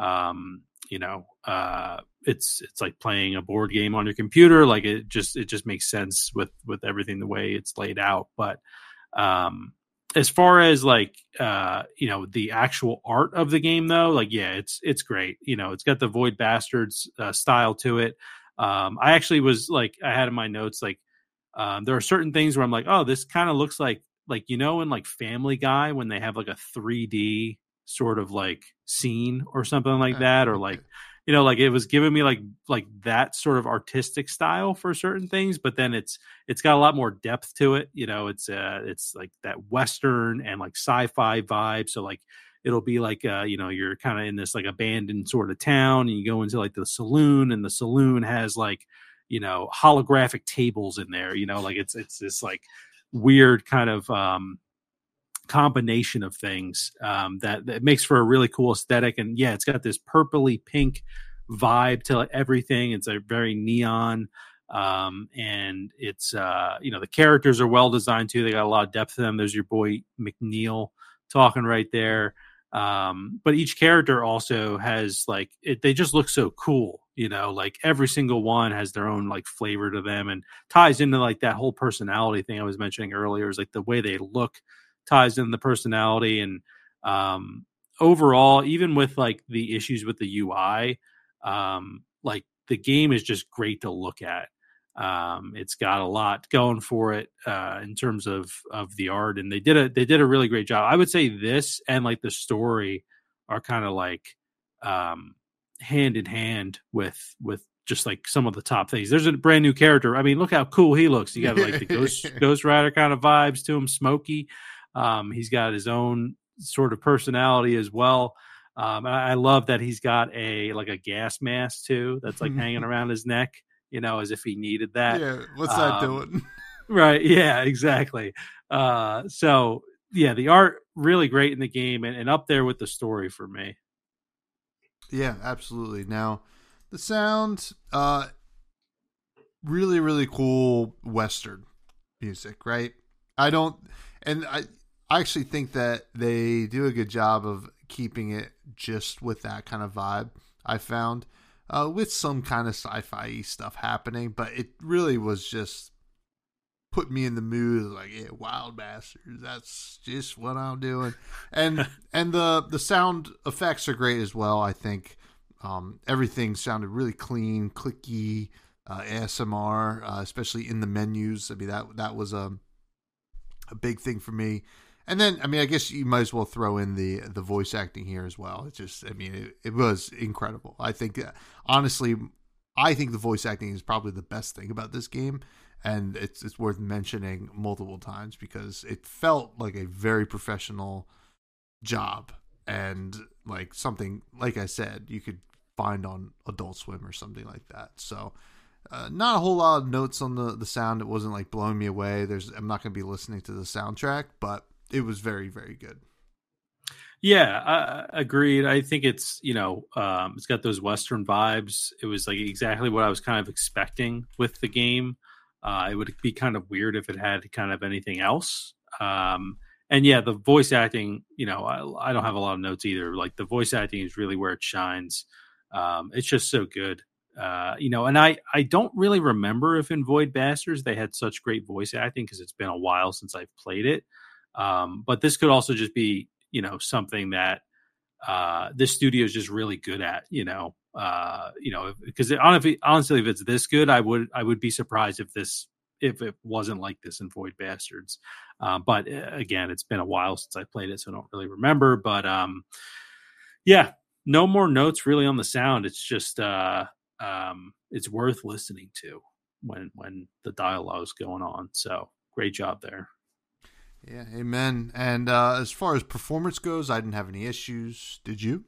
[SPEAKER 2] It's like playing a board game on your computer. Like it just makes sense with everything, the way it's laid out. But as far as like the actual art of the game, though, like it's great. It's got the Void Bastards style to it. I actually was like, I had in my notes like there are certain things where I'm like, oh, this kind of looks like in like Family Guy, when they have like a 3D sort of like scene or something like that, or like like it was giving me like that sort of artistic style for certain things. But then it's got a lot more depth to it. It's like that Western and like sci-fi vibe. So like it'll be like you're kind of in this like abandoned sort of town, and you go into like the saloon, and the saloon has like holographic tables in there. Like it's this like weird kind of combination of things that makes for a really cool aesthetic. And it's got this purpley pink vibe to everything. It's a very neon. And it's the characters are well designed too. They got a lot of depth to them. There's your boy McNeil talking right there. But each character also has they just look so cool, like every single one has their own like flavor to them, and ties into like that whole personality thing I was mentioning earlier. Is like the way they look ties in the personality. And overall, even with like the issues with the UI, like the game is just great to look at. It's got a lot going for it in terms of the art, and they did a really great job. I would say this and like the story are kind of like hand in hand with just like some of the top things. There's a brand new character. I mean, look how cool he looks. You got like the Ghost Rider kind of vibes to him, Smokey. He's got his own sort of personality as well. I love that he's got a gas mask too that's like hanging around his neck, as if he needed that.
[SPEAKER 1] Yeah, what's that doing?
[SPEAKER 2] Right. Yeah, exactly. So yeah, the art really great in the game, and up there with the story for me.
[SPEAKER 1] Yeah, absolutely. Now, the sound, really, really cool Western music, right? I actually think that they do a good job of keeping it just with that kind of vibe, I found, with some kind of sci-fi stuff happening, but it really was just put me in the mood, like, yeah, Wild Bastards, that's just what I'm doing. And the sound effects are great as well, I think. Everything sounded really clean, clicky, ASMR, especially in the menus. I mean, that was a big thing for me. And then, I mean, I guess you might as well throw in the voice acting here as well. It's just, I mean, it was incredible. I think, honestly, the voice acting is probably the best thing about this game. And it's worth mentioning multiple times because it felt like a very professional job. And like something, like I said, you could find on Adult Swim or something like that. So, not a whole lot of notes on the sound. It wasn't like blowing me away. I'm not going to be listening to the soundtrack, but it was very, very good.
[SPEAKER 2] Yeah, agreed. I think it's, it's got those Western vibes. It was like exactly what I was kind of expecting with the game. It would be kind of weird if it had kind of anything else. And yeah, the voice acting, I don't have a lot of notes either. Like the voice acting is really where it shines. It's just so good. And I don't really remember if in Void Bastards they had such great voice acting because it's been a while since I've played it. But this could also just be, something that this studio is just really good at, because honestly, if it's this good, I would be surprised if it wasn't like this in Void Bastards. But again, it's been a while since I played it, so I don't really remember. But yeah, no more notes really on the sound. It's just it's worth listening to when the dialogue's going on. So great job there.
[SPEAKER 1] Yeah, amen. And as far as performance goes, I didn't have any issues. Did you?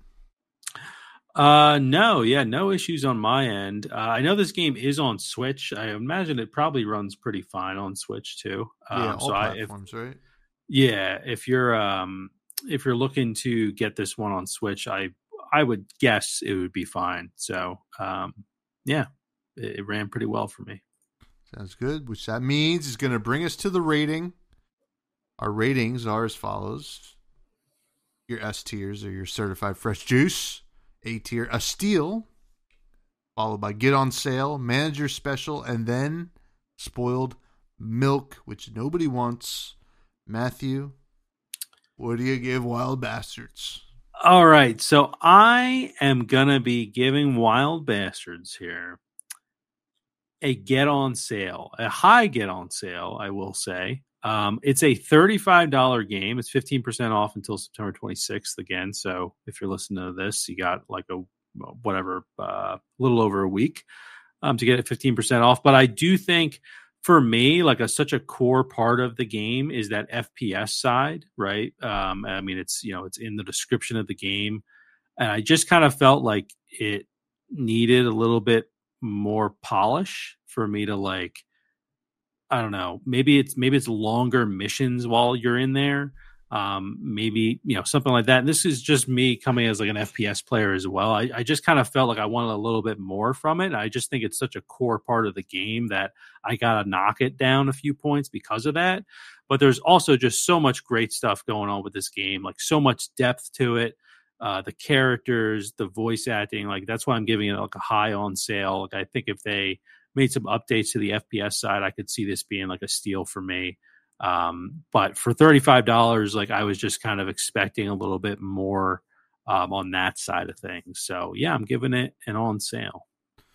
[SPEAKER 2] No issues on my end. I know this game is on Switch. I imagine it probably runs pretty fine on Switch too.
[SPEAKER 1] Yeah, all platforms, right?
[SPEAKER 2] Yeah, if you're looking to get this one on Switch, I would guess it would be fine. So, yeah, it ran pretty well for me.
[SPEAKER 1] Sounds good. Which that means is going to bring us to the rating. Our ratings are as follows. Your S tiers are your certified fresh juice. A tier, a steal. Followed by get on sale, manager special, and then spoiled milk, which nobody wants. Matthew, what do you give Wild Bastards?
[SPEAKER 2] All right, so I am going to be giving Wild Bastards here a get on sale, a high get on sale, I will say. It's a $35 game. It's 15% off until September 26th again. So if you're listening to this, you got like a little over a week to get it 15% off. But I do think for me, like such a core part of the game is that FPS side, right? I mean, it's in the description of the game, and I just kind of felt like it needed a little bit more polish for me to I don't know. Maybe it's longer missions while you're in there. maybe something like that. And this is just me coming as like an FPS player as well. I just kind of felt like I wanted a little bit more from it. I just think it's such a core part of the game that I gotta knock it down a few points because of that. But there's also just so much great stuff going on with this game, like so much depth to it. The characters, the voice acting, like that's why I'm giving it like a high on sale. Like I think if they made some updates to the FPS side, I could see this being like a steal for me. But for $35, like I was just kind of expecting a little bit more on that side of things. So yeah, I'm giving it an on sale.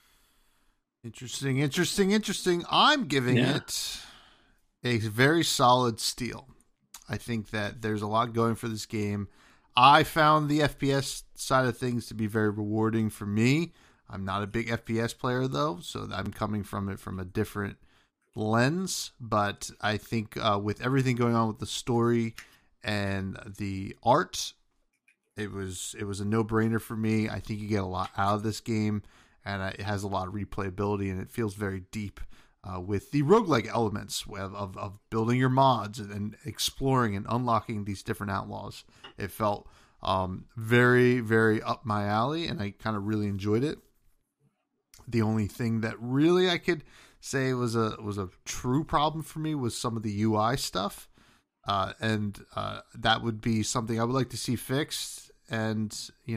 [SPEAKER 1] Interesting. I'm giving it a very solid steal. I think that there's a lot going for this game. I found the FPS side of things to be very rewarding for me. I'm not a big FPS player, though, so I'm coming from it from a different lens. But I think with everything going on with the story and the art, it was a no-brainer for me. I think you get a lot out of this game, and it has a lot of replayability, and it feels very deep with the roguelike elements of building your mods and exploring and unlocking these different outlaws. It felt very, very up my alley, and I kind of really enjoyed it. The only thing that really I could say was a true problem for me was some of the UI stuff, and that would be something I would like to see fixed. And I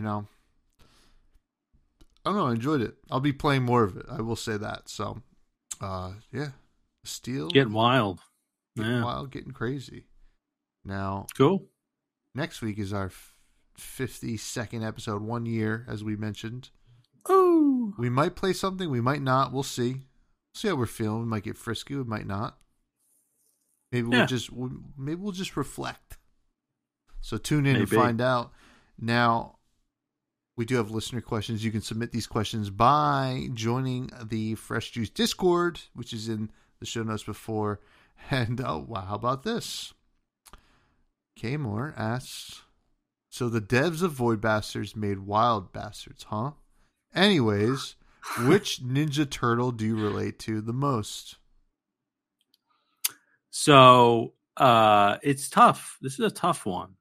[SPEAKER 1] don't know, I enjoyed it. I'll be playing more of it, I will say that. So Steel
[SPEAKER 2] getting wild,
[SPEAKER 1] getting crazy. Now,
[SPEAKER 2] cool.
[SPEAKER 1] Next week is our 52nd episode, 1 year, as we mentioned.
[SPEAKER 2] Oh,
[SPEAKER 1] we might play something, we might not. We'll see. See how we're feeling. We might get frisky, we might not. Maybe we'll just reflect. So tune in and find out. Now, we do have listener questions. You can submit these questions by joining the Fresh Juice Discord, which is in the show notes before. And how about this? K Moore asks, so the devs of Void Bastards made Wild Bastards, huh? Anyways, which Ninja Turtle do you relate to the most?
[SPEAKER 2] So it's tough. This is a tough one,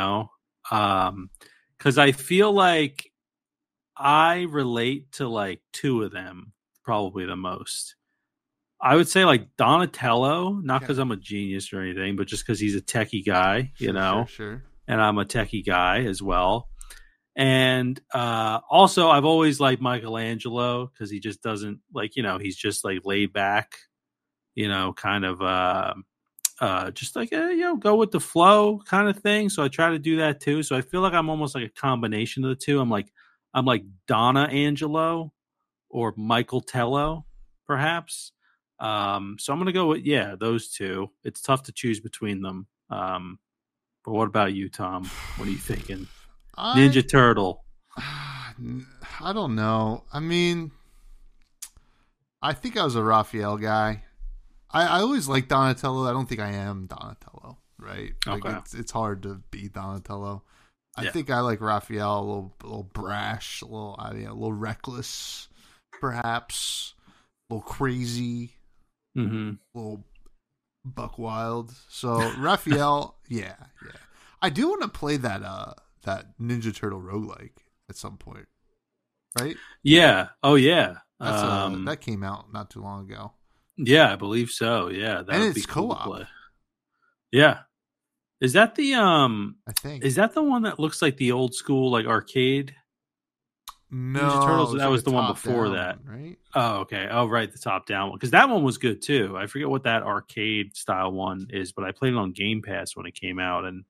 [SPEAKER 2] because I feel like I relate to like two of them probably the most. I would say like Donatello, not because I'm a genius or anything, but just because he's a techie guy,
[SPEAKER 1] Sure.
[SPEAKER 2] And I'm a techie guy as well. And also, I've always liked Michelangelo because he just doesn't he's just like laid back, kind of just like go with the flow kind of thing. So I try to do that too. So I feel like I'm almost like a combination of the two. I'm like Donna Angelo or Michael Tello, perhaps. So I'm gonna go with those two. It's tough to choose between them. But what about you, Tom? What are you thinking? Ninja Turtle.
[SPEAKER 1] I don't know. I mean, I think I was a Raphael guy. I always liked Donatello. I don't think I am Donatello, right?
[SPEAKER 2] Okay.
[SPEAKER 1] Like it's hard to be Donatello. I think I like Raphael, a little brash, a little reckless, perhaps, a little crazy, a little buck wild. So Raphael, yeah. I do want to play that Ninja Turtle roguelike at some point, right?
[SPEAKER 2] Yeah. Oh yeah.
[SPEAKER 1] That came out not too long ago.
[SPEAKER 2] Yeah, I believe so. Yeah,
[SPEAKER 1] and it's co-op.
[SPEAKER 2] Cool. Yeah. Is that the
[SPEAKER 1] I think.
[SPEAKER 2] Is that the one that looks like the old school like arcade?
[SPEAKER 1] No,
[SPEAKER 2] Ninja Turtles. That was the one before that,
[SPEAKER 1] right?
[SPEAKER 2] Oh, okay. Oh, right, the top down one, because that one was good too. I forget what that arcade style one is, but I played it on Game Pass when it came out, and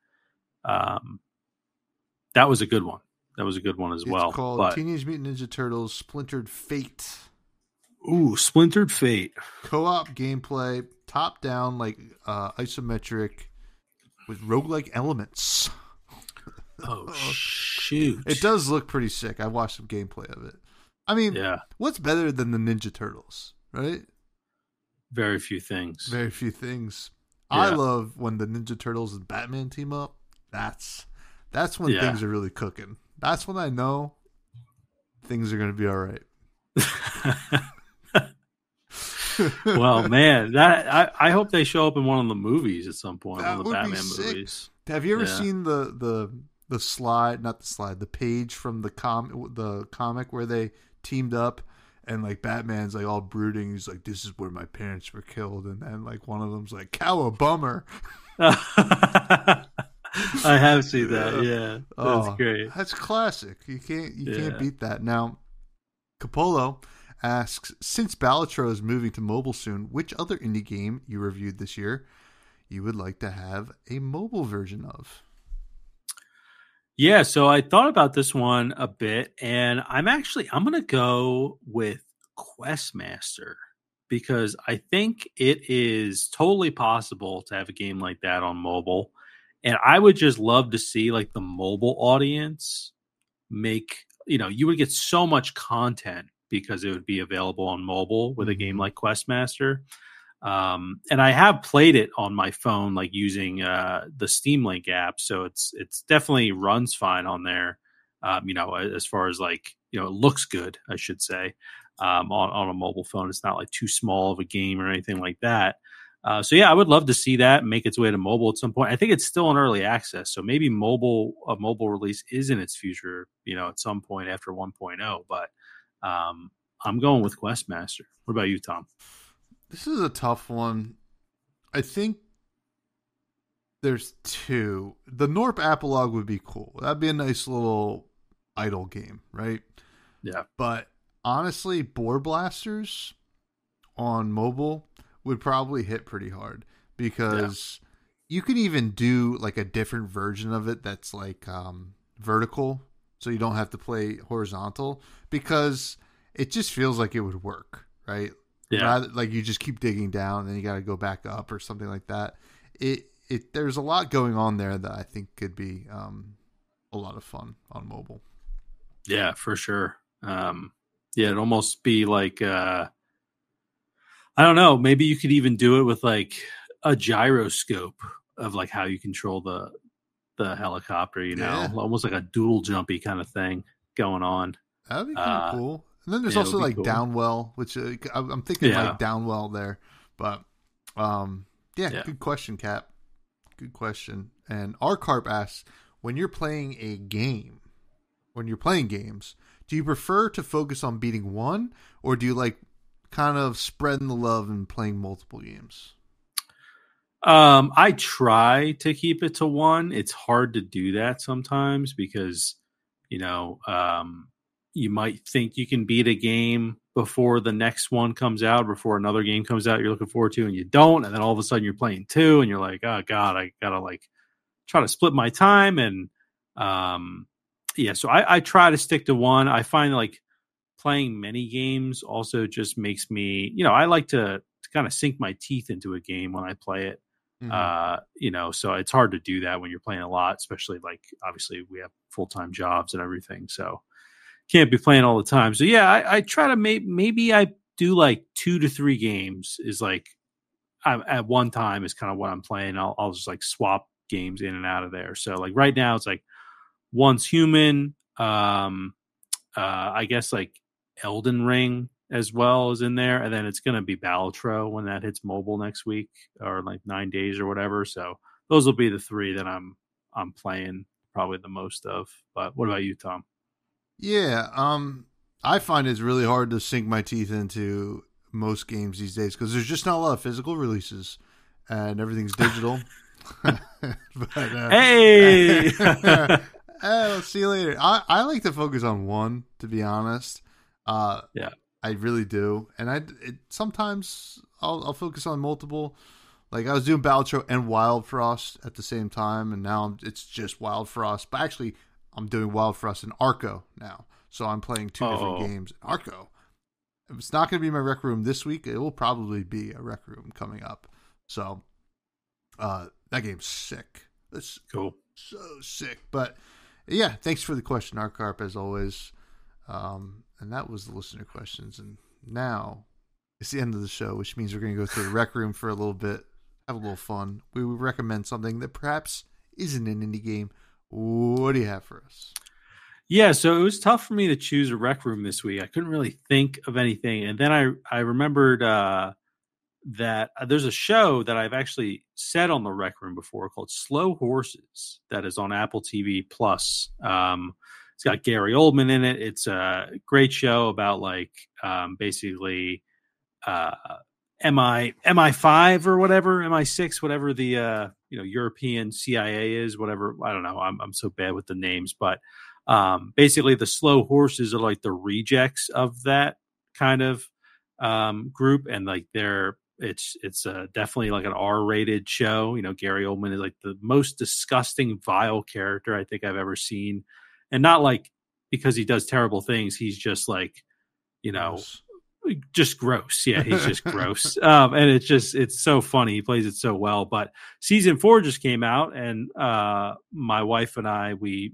[SPEAKER 2] that was a good one. That was a good one as well.
[SPEAKER 1] It's called Teenage Mutant Ninja Turtles: Splintered Fate.
[SPEAKER 2] Ooh, Splintered Fate.
[SPEAKER 1] Co-op gameplay, top down, like isometric, with roguelike elements.
[SPEAKER 2] Oh shoot!
[SPEAKER 1] It does look pretty sick. I watched some gameplay of it. I mean, what's better than the Ninja Turtles, right?
[SPEAKER 2] Very few things.
[SPEAKER 1] Very few things. Yeah. I love when the Ninja Turtles and Batman team up. That's when things are really cooking. That's when I know things are going to be all right.
[SPEAKER 2] Well, man, I hope they show up in one of the movies at some point, one
[SPEAKER 1] That
[SPEAKER 2] of the
[SPEAKER 1] would be
[SPEAKER 2] Batman
[SPEAKER 1] sick.
[SPEAKER 2] movies.
[SPEAKER 1] Have you ever
[SPEAKER 2] Yeah.
[SPEAKER 1] seen the slide, not the slide, the page from the comic where they teamed up and like Batman's like all brooding, he's like, "This is where my parents were killed," and then like one of them's like, "Cowabummer."
[SPEAKER 2] I have seen that. Yeah, that's
[SPEAKER 1] Oh,
[SPEAKER 2] great.
[SPEAKER 1] that's classic. You can't
[SPEAKER 2] Yeah.
[SPEAKER 1] beat that. Now, Capolo asks, since Balatro is moving to mobile soon, which other indie game you reviewed this year you would like to have a mobile version of?
[SPEAKER 2] Yeah, so I thought about this one a bit, and I'm gonna go with Questmaster because I think it is totally possible to have a game like that on mobile. And I would just love to see like the mobile audience make, you would get so much content because it would be available on mobile with a game
[SPEAKER 1] Mhm.
[SPEAKER 2] like Questmaster. And I have played it on my phone, like using the Steam Link app, so it's definitely runs fine on there. As far as like it looks good, I should say, on a mobile phone. It's not like too small of a game or anything like that. So yeah, I would love to see that make its way to mobile at some point. I think it's still in early access, so maybe a mobile release is in its future. At some point after 1.0, but I'm going with Questmaster. What about you, Tom?
[SPEAKER 1] This is a tough one. I think there's two. The Norp Apolog would be cool. That'd be a nice little idle game, right?
[SPEAKER 2] Yeah.
[SPEAKER 1] But honestly, Boar Blasters on mobile would probably hit pretty hard because you can even do like a different version of it that's like vertical, so you don't have to play horizontal because it just feels like it would work, right?
[SPEAKER 2] Yeah.
[SPEAKER 1] Rather, like you just keep digging down, and then you got to go back up or something like that. There's a lot going on there that I think could be a lot of fun on mobile.
[SPEAKER 2] Yeah, for sure. It'd almost be like I don't know, maybe you could even do it with like a gyroscope of like how you control the helicopter,
[SPEAKER 1] Yeah.
[SPEAKER 2] almost like a dual jumpy kind of thing going on.
[SPEAKER 1] That'd be kind of cool. And then there's
[SPEAKER 2] Yeah, it
[SPEAKER 1] also
[SPEAKER 2] would be
[SPEAKER 1] like
[SPEAKER 2] cool.
[SPEAKER 1] Downwell, which I'm thinking
[SPEAKER 2] Yeah.
[SPEAKER 1] like Downwell there. But
[SPEAKER 2] Yeah.
[SPEAKER 1] good question, Cap. Good question. And R Carp asks, when you're playing games, do you prefer to focus on beating one, or do you like kind of spreading the love and playing multiple games?
[SPEAKER 2] I try to keep it to one. It's hard to do that sometimes because, you might think you can beat a game before the next one comes out, before another game comes out you're looking forward to, and you don't. And then all of a sudden you're playing two and you're like, oh God, I gotta like try to split my time. And so I try to stick to one. I find like playing many games also just makes me, I like to kind of sink my teeth into a game when I play it. So it's hard to do that when you're playing a lot, especially like obviously we have full-time jobs and everything, so can't be playing all the time. So yeah, I try to maybe I do like 2 to 3 games is like at one time is kind of what I'm playing. I'll just like swap games in and out of there. So like right now it's like Once Human, I guess like Elden Ring as well is in there, and then it's going to be Balatro when that hits mobile next week or like 9 days or whatever. So those will be the 3 that I'm playing probably the most of. But what about you, Tom?
[SPEAKER 1] Yeah, I find it's really hard to sink my teeth into most games these days because there's just not a lot of physical releases and everything's digital.
[SPEAKER 2] Hey!
[SPEAKER 1] I'll see you later. I like to focus on one, to be honest.
[SPEAKER 2] Yeah.
[SPEAKER 1] I really do, and sometimes I'll focus on multiple. Like I was doing Balatro and Wild Frost at the same time, and now it's just Wild Frost. But actually, I'm doing Wild Frost and Arco now, so I'm playing two different games. Arco. If it's not going to be my Rec Room this week, it will probably be a Rec Room coming up. So, that game's sick. It's
[SPEAKER 2] cool,
[SPEAKER 1] so sick. But yeah, thanks for the question, Arcarp, as always. And that was the listener questions. And now it's the end of the show, which means we're going to go to the Rec Room for a little bit, have a little fun. We would recommend something that perhaps isn't an indie game. What do you have for us?
[SPEAKER 2] Yeah, so it was tough for me to choose a Rec Room this week. I couldn't really think of anything. And then I remembered that there's a show that I've actually said on the Rec Room before called Slow Horses that is on Apple TV Plus. It's got Gary Oldman in it. It's a great show about like basically MI5 or whatever, MI6, whatever the European CIA is, whatever. I don't know. I'm so bad with the names, but basically the Slow Horses are like the rejects of that kind of group, and like it's definitely like an R-rated show. Gary Oldman is like the most disgusting, vile character I think I've ever seen, and not like because he does terrible things. He's just like,
[SPEAKER 1] Gross.
[SPEAKER 2] just gross. Yeah, he's just gross. And it's so funny. He plays it so well. But season 4 just came out, and my wife and I, we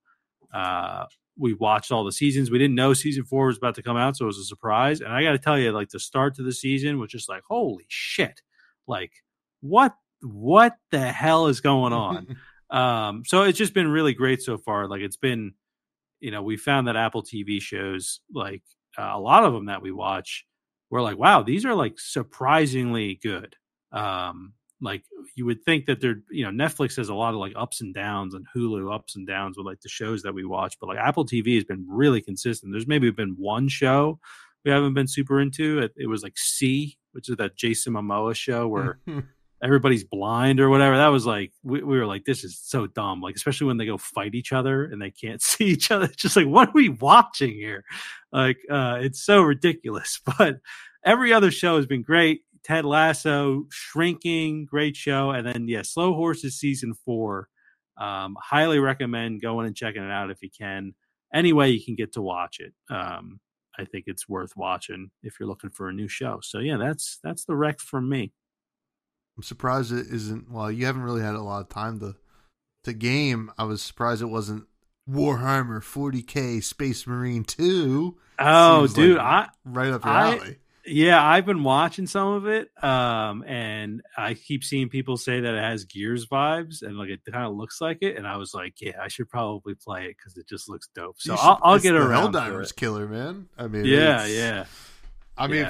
[SPEAKER 2] watched all the seasons. We didn't know season 4 was about to come out, so it was a surprise. And I got to tell you, like the start to the season was just like, holy shit! Like what the hell is going on? So it's just been really great so far. Like it's been, we found that Apple TV shows, like a lot of them that we watch, we're like, wow, these are like surprisingly good. Like you would think that they're, Netflix has a lot of like ups and downs, and Hulu ups and downs with like the shows that we watch, but like Apple TV has been really consistent. There's maybe been one show we haven't been super into. It was like C, which is that Jason Momoa show where everybody's blind or whatever. That was like, we were like, this is so dumb. Like, especially when they go fight each other and they can't see each other. It's just like, what are we watching here? Like, it's so ridiculous, but every other show has been great. Ted Lasso, Shrinking, great show. And then, Slow Horses season 4. Highly recommend going and checking it out if you can. Any way you can get to watch it. I think it's worth watching if you're looking for a new show. So that's the rec from me.
[SPEAKER 1] I'm surprised it isn't. Well, you haven't really had a lot of time to game. I was surprised it wasn't Warhammer 40K Space Marine 2.
[SPEAKER 2] Oh, dude,
[SPEAKER 1] like right up your alley.
[SPEAKER 2] Yeah, I've been watching some of it, and I keep seeing people say that it has Gears vibes, and like it kind of looks like it. And I was like, yeah, I should probably play it because it just looks dope. So I'll get around.
[SPEAKER 1] Helldivers killer, man. I mean,
[SPEAKER 2] yeah.
[SPEAKER 1] I mean,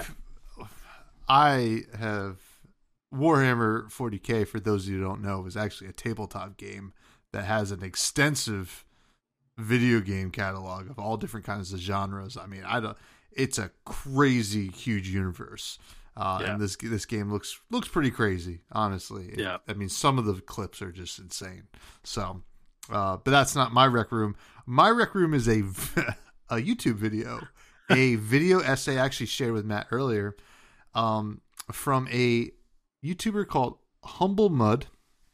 [SPEAKER 1] I have Warhammer 40K. For those of you who don't know, is actually a tabletop game that has an extensive video game catalog of all different kinds of genres. I mean, it's a crazy huge universe. And this game looks pretty crazy, honestly.
[SPEAKER 2] Yeah.
[SPEAKER 1] I mean, some of the clips are just insane. So, but that's not my rec room. My rec room is a YouTube video, a video essay I actually shared with Matt earlier, from a YouTuber called Humble Mud,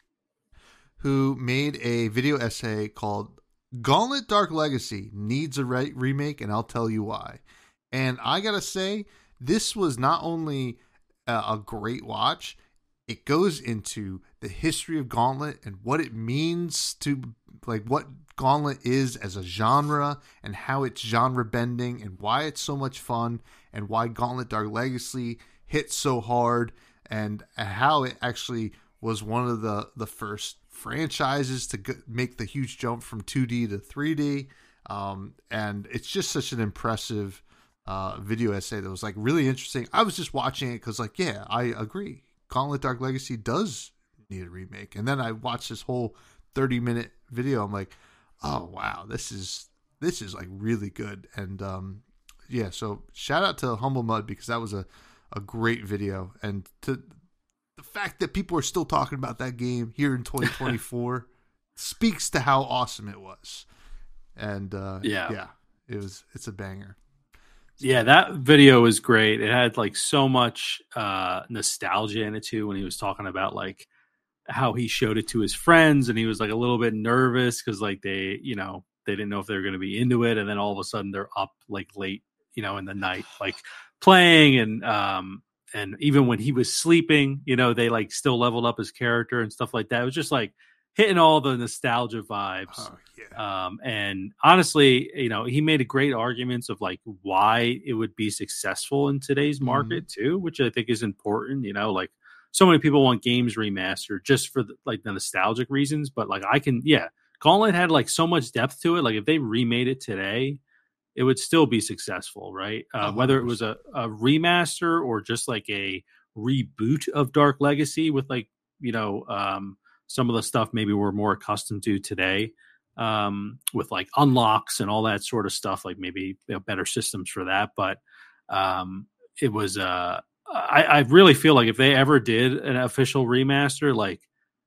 [SPEAKER 1] who made a video essay called Gauntlet Dark Legacy Needs a Remake, and I'll tell you why. And I gotta say, this was not only a great watch, it goes into the history of Gauntlet and what it means to, like, what Gauntlet is as a genre and how it's genre bending and why it's so much fun and why Gauntlet Dark Legacy hit so hard and how it actually was one of the first franchises to make the huge jump from 2D to 3D. And it's just such an impressive video essay that was like really interesting. I was just watching it because, like, yeah, I agree. Gauntlet Dark Legacy does need a remake. And then I watched this whole 30-minute video. I'm like, oh wow, this is like really good. And so shout out to Humble Mud because that was a great video. And to the fact that people are still talking about that game here in 2024 speaks to how awesome it was. And it's a banger.
[SPEAKER 2] Yeah, that video was great. It had like so much nostalgia in it too when he was talking about like how he showed it to his friends and he was like a little bit nervous because like they didn't know if they were going to be into it, and then all of a sudden they're up like late, in the night, like playing, and even when he was sleeping, they like still leveled up his character and stuff like that. It was just like hitting all the nostalgia vibes.
[SPEAKER 1] Oh, yeah.
[SPEAKER 2] And honestly, he made a great arguments of like why it would be successful in today's market too, which I think is important. Like so many people want games remastered just for the nostalgic reasons, but like Gauntlet had like so much depth to it. Like if they remade it today, it would still be successful, right? Whether it was a remaster or just like a reboot of Dark Legacy with like, some of the stuff maybe we're more accustomed to today, with like unlocks and all that sort of stuff, like maybe better systems for that. But it was I really feel like if they ever did an official remaster, like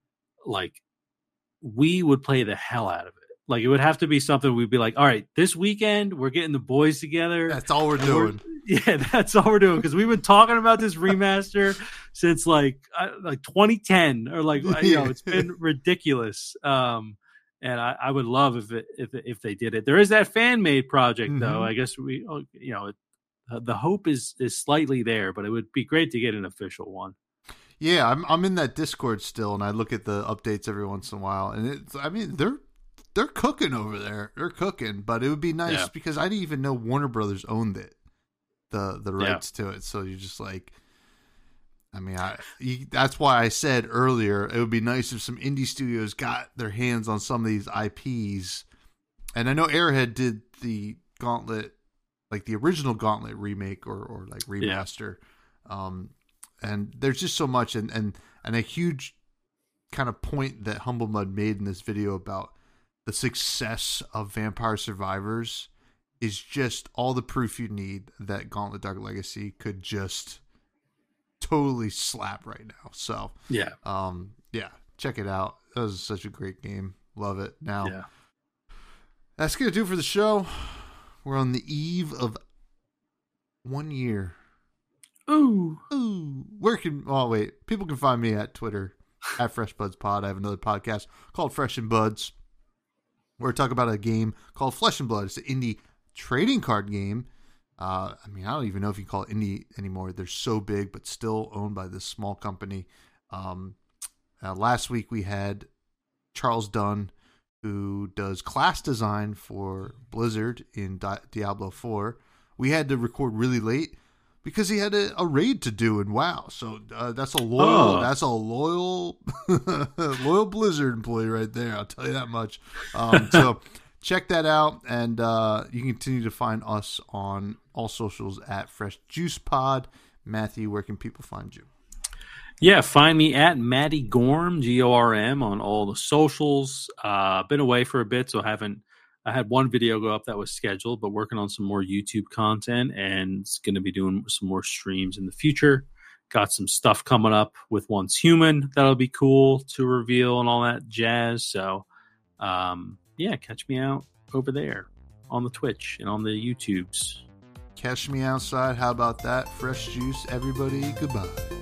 [SPEAKER 2] we would play the hell out of it. Like it would have to be something we'd be like, all right, this weekend we're getting the boys together.
[SPEAKER 1] That's all we're doing.
[SPEAKER 2] That's all we're doing, because we've been talking about this remaster since like 2010 or like it's been ridiculous. And I would love if they did it. There is that fan made project though. I guess the hope is slightly there, but it would be great to get an official one.
[SPEAKER 1] Yeah, I'm in that Discord still, and I look at the updates every once in a while, and they're cooking over there. They're cooking, but it would be nice because I didn't even know Warner Brothers owned it, the rights to it. So you're just like, that's why I said earlier it would be nice if some indie studios got their hands on some of these IPs. And I know Airhead did the Gauntlet, like the original Gauntlet remake or like remaster. And there's just so much, and a huge kind of point that Humble Mud made in this video about the success of Vampire Survivors is just all the proof you need that Gauntlet Dark Legacy could just totally slap right now. So check it out. That was such a great game. Love it. Now, that's gonna do it for the show. We're on the eve of 1 year.
[SPEAKER 2] Ooh.
[SPEAKER 1] People can find me at Twitter at FreshBudsPod. I have another podcast called Fresh and Buds, where I talk about a game called Flesh and Blood. It's an indie trading card game. I don't even know if you can call it indie anymore. They're so big, but still owned by this small company. Last week we had Charles Dunn, who does class design for Blizzard in Diablo 4. We had to record really late because he had a raid to do in WoW. So that's a loyal Blizzard employee right there. I'll tell you that much. So check that out, and you can continue to find us on all socials at Fresh Juice Pod. Matthew, where can people find you?
[SPEAKER 2] Yeah, find me at Matty Gorm, Gorm, on all the socials. Been away for a bit, so I had one video go up that was scheduled, but working on some more YouTube content, and it's going to be doing some more streams in the future. Got some stuff coming up with Once Human that'll be cool to reveal and all that jazz. So, catch me out over there on the Twitch and on the YouTubes.
[SPEAKER 1] Catch me outside. How about that? Fresh juice, everybody. Goodbye.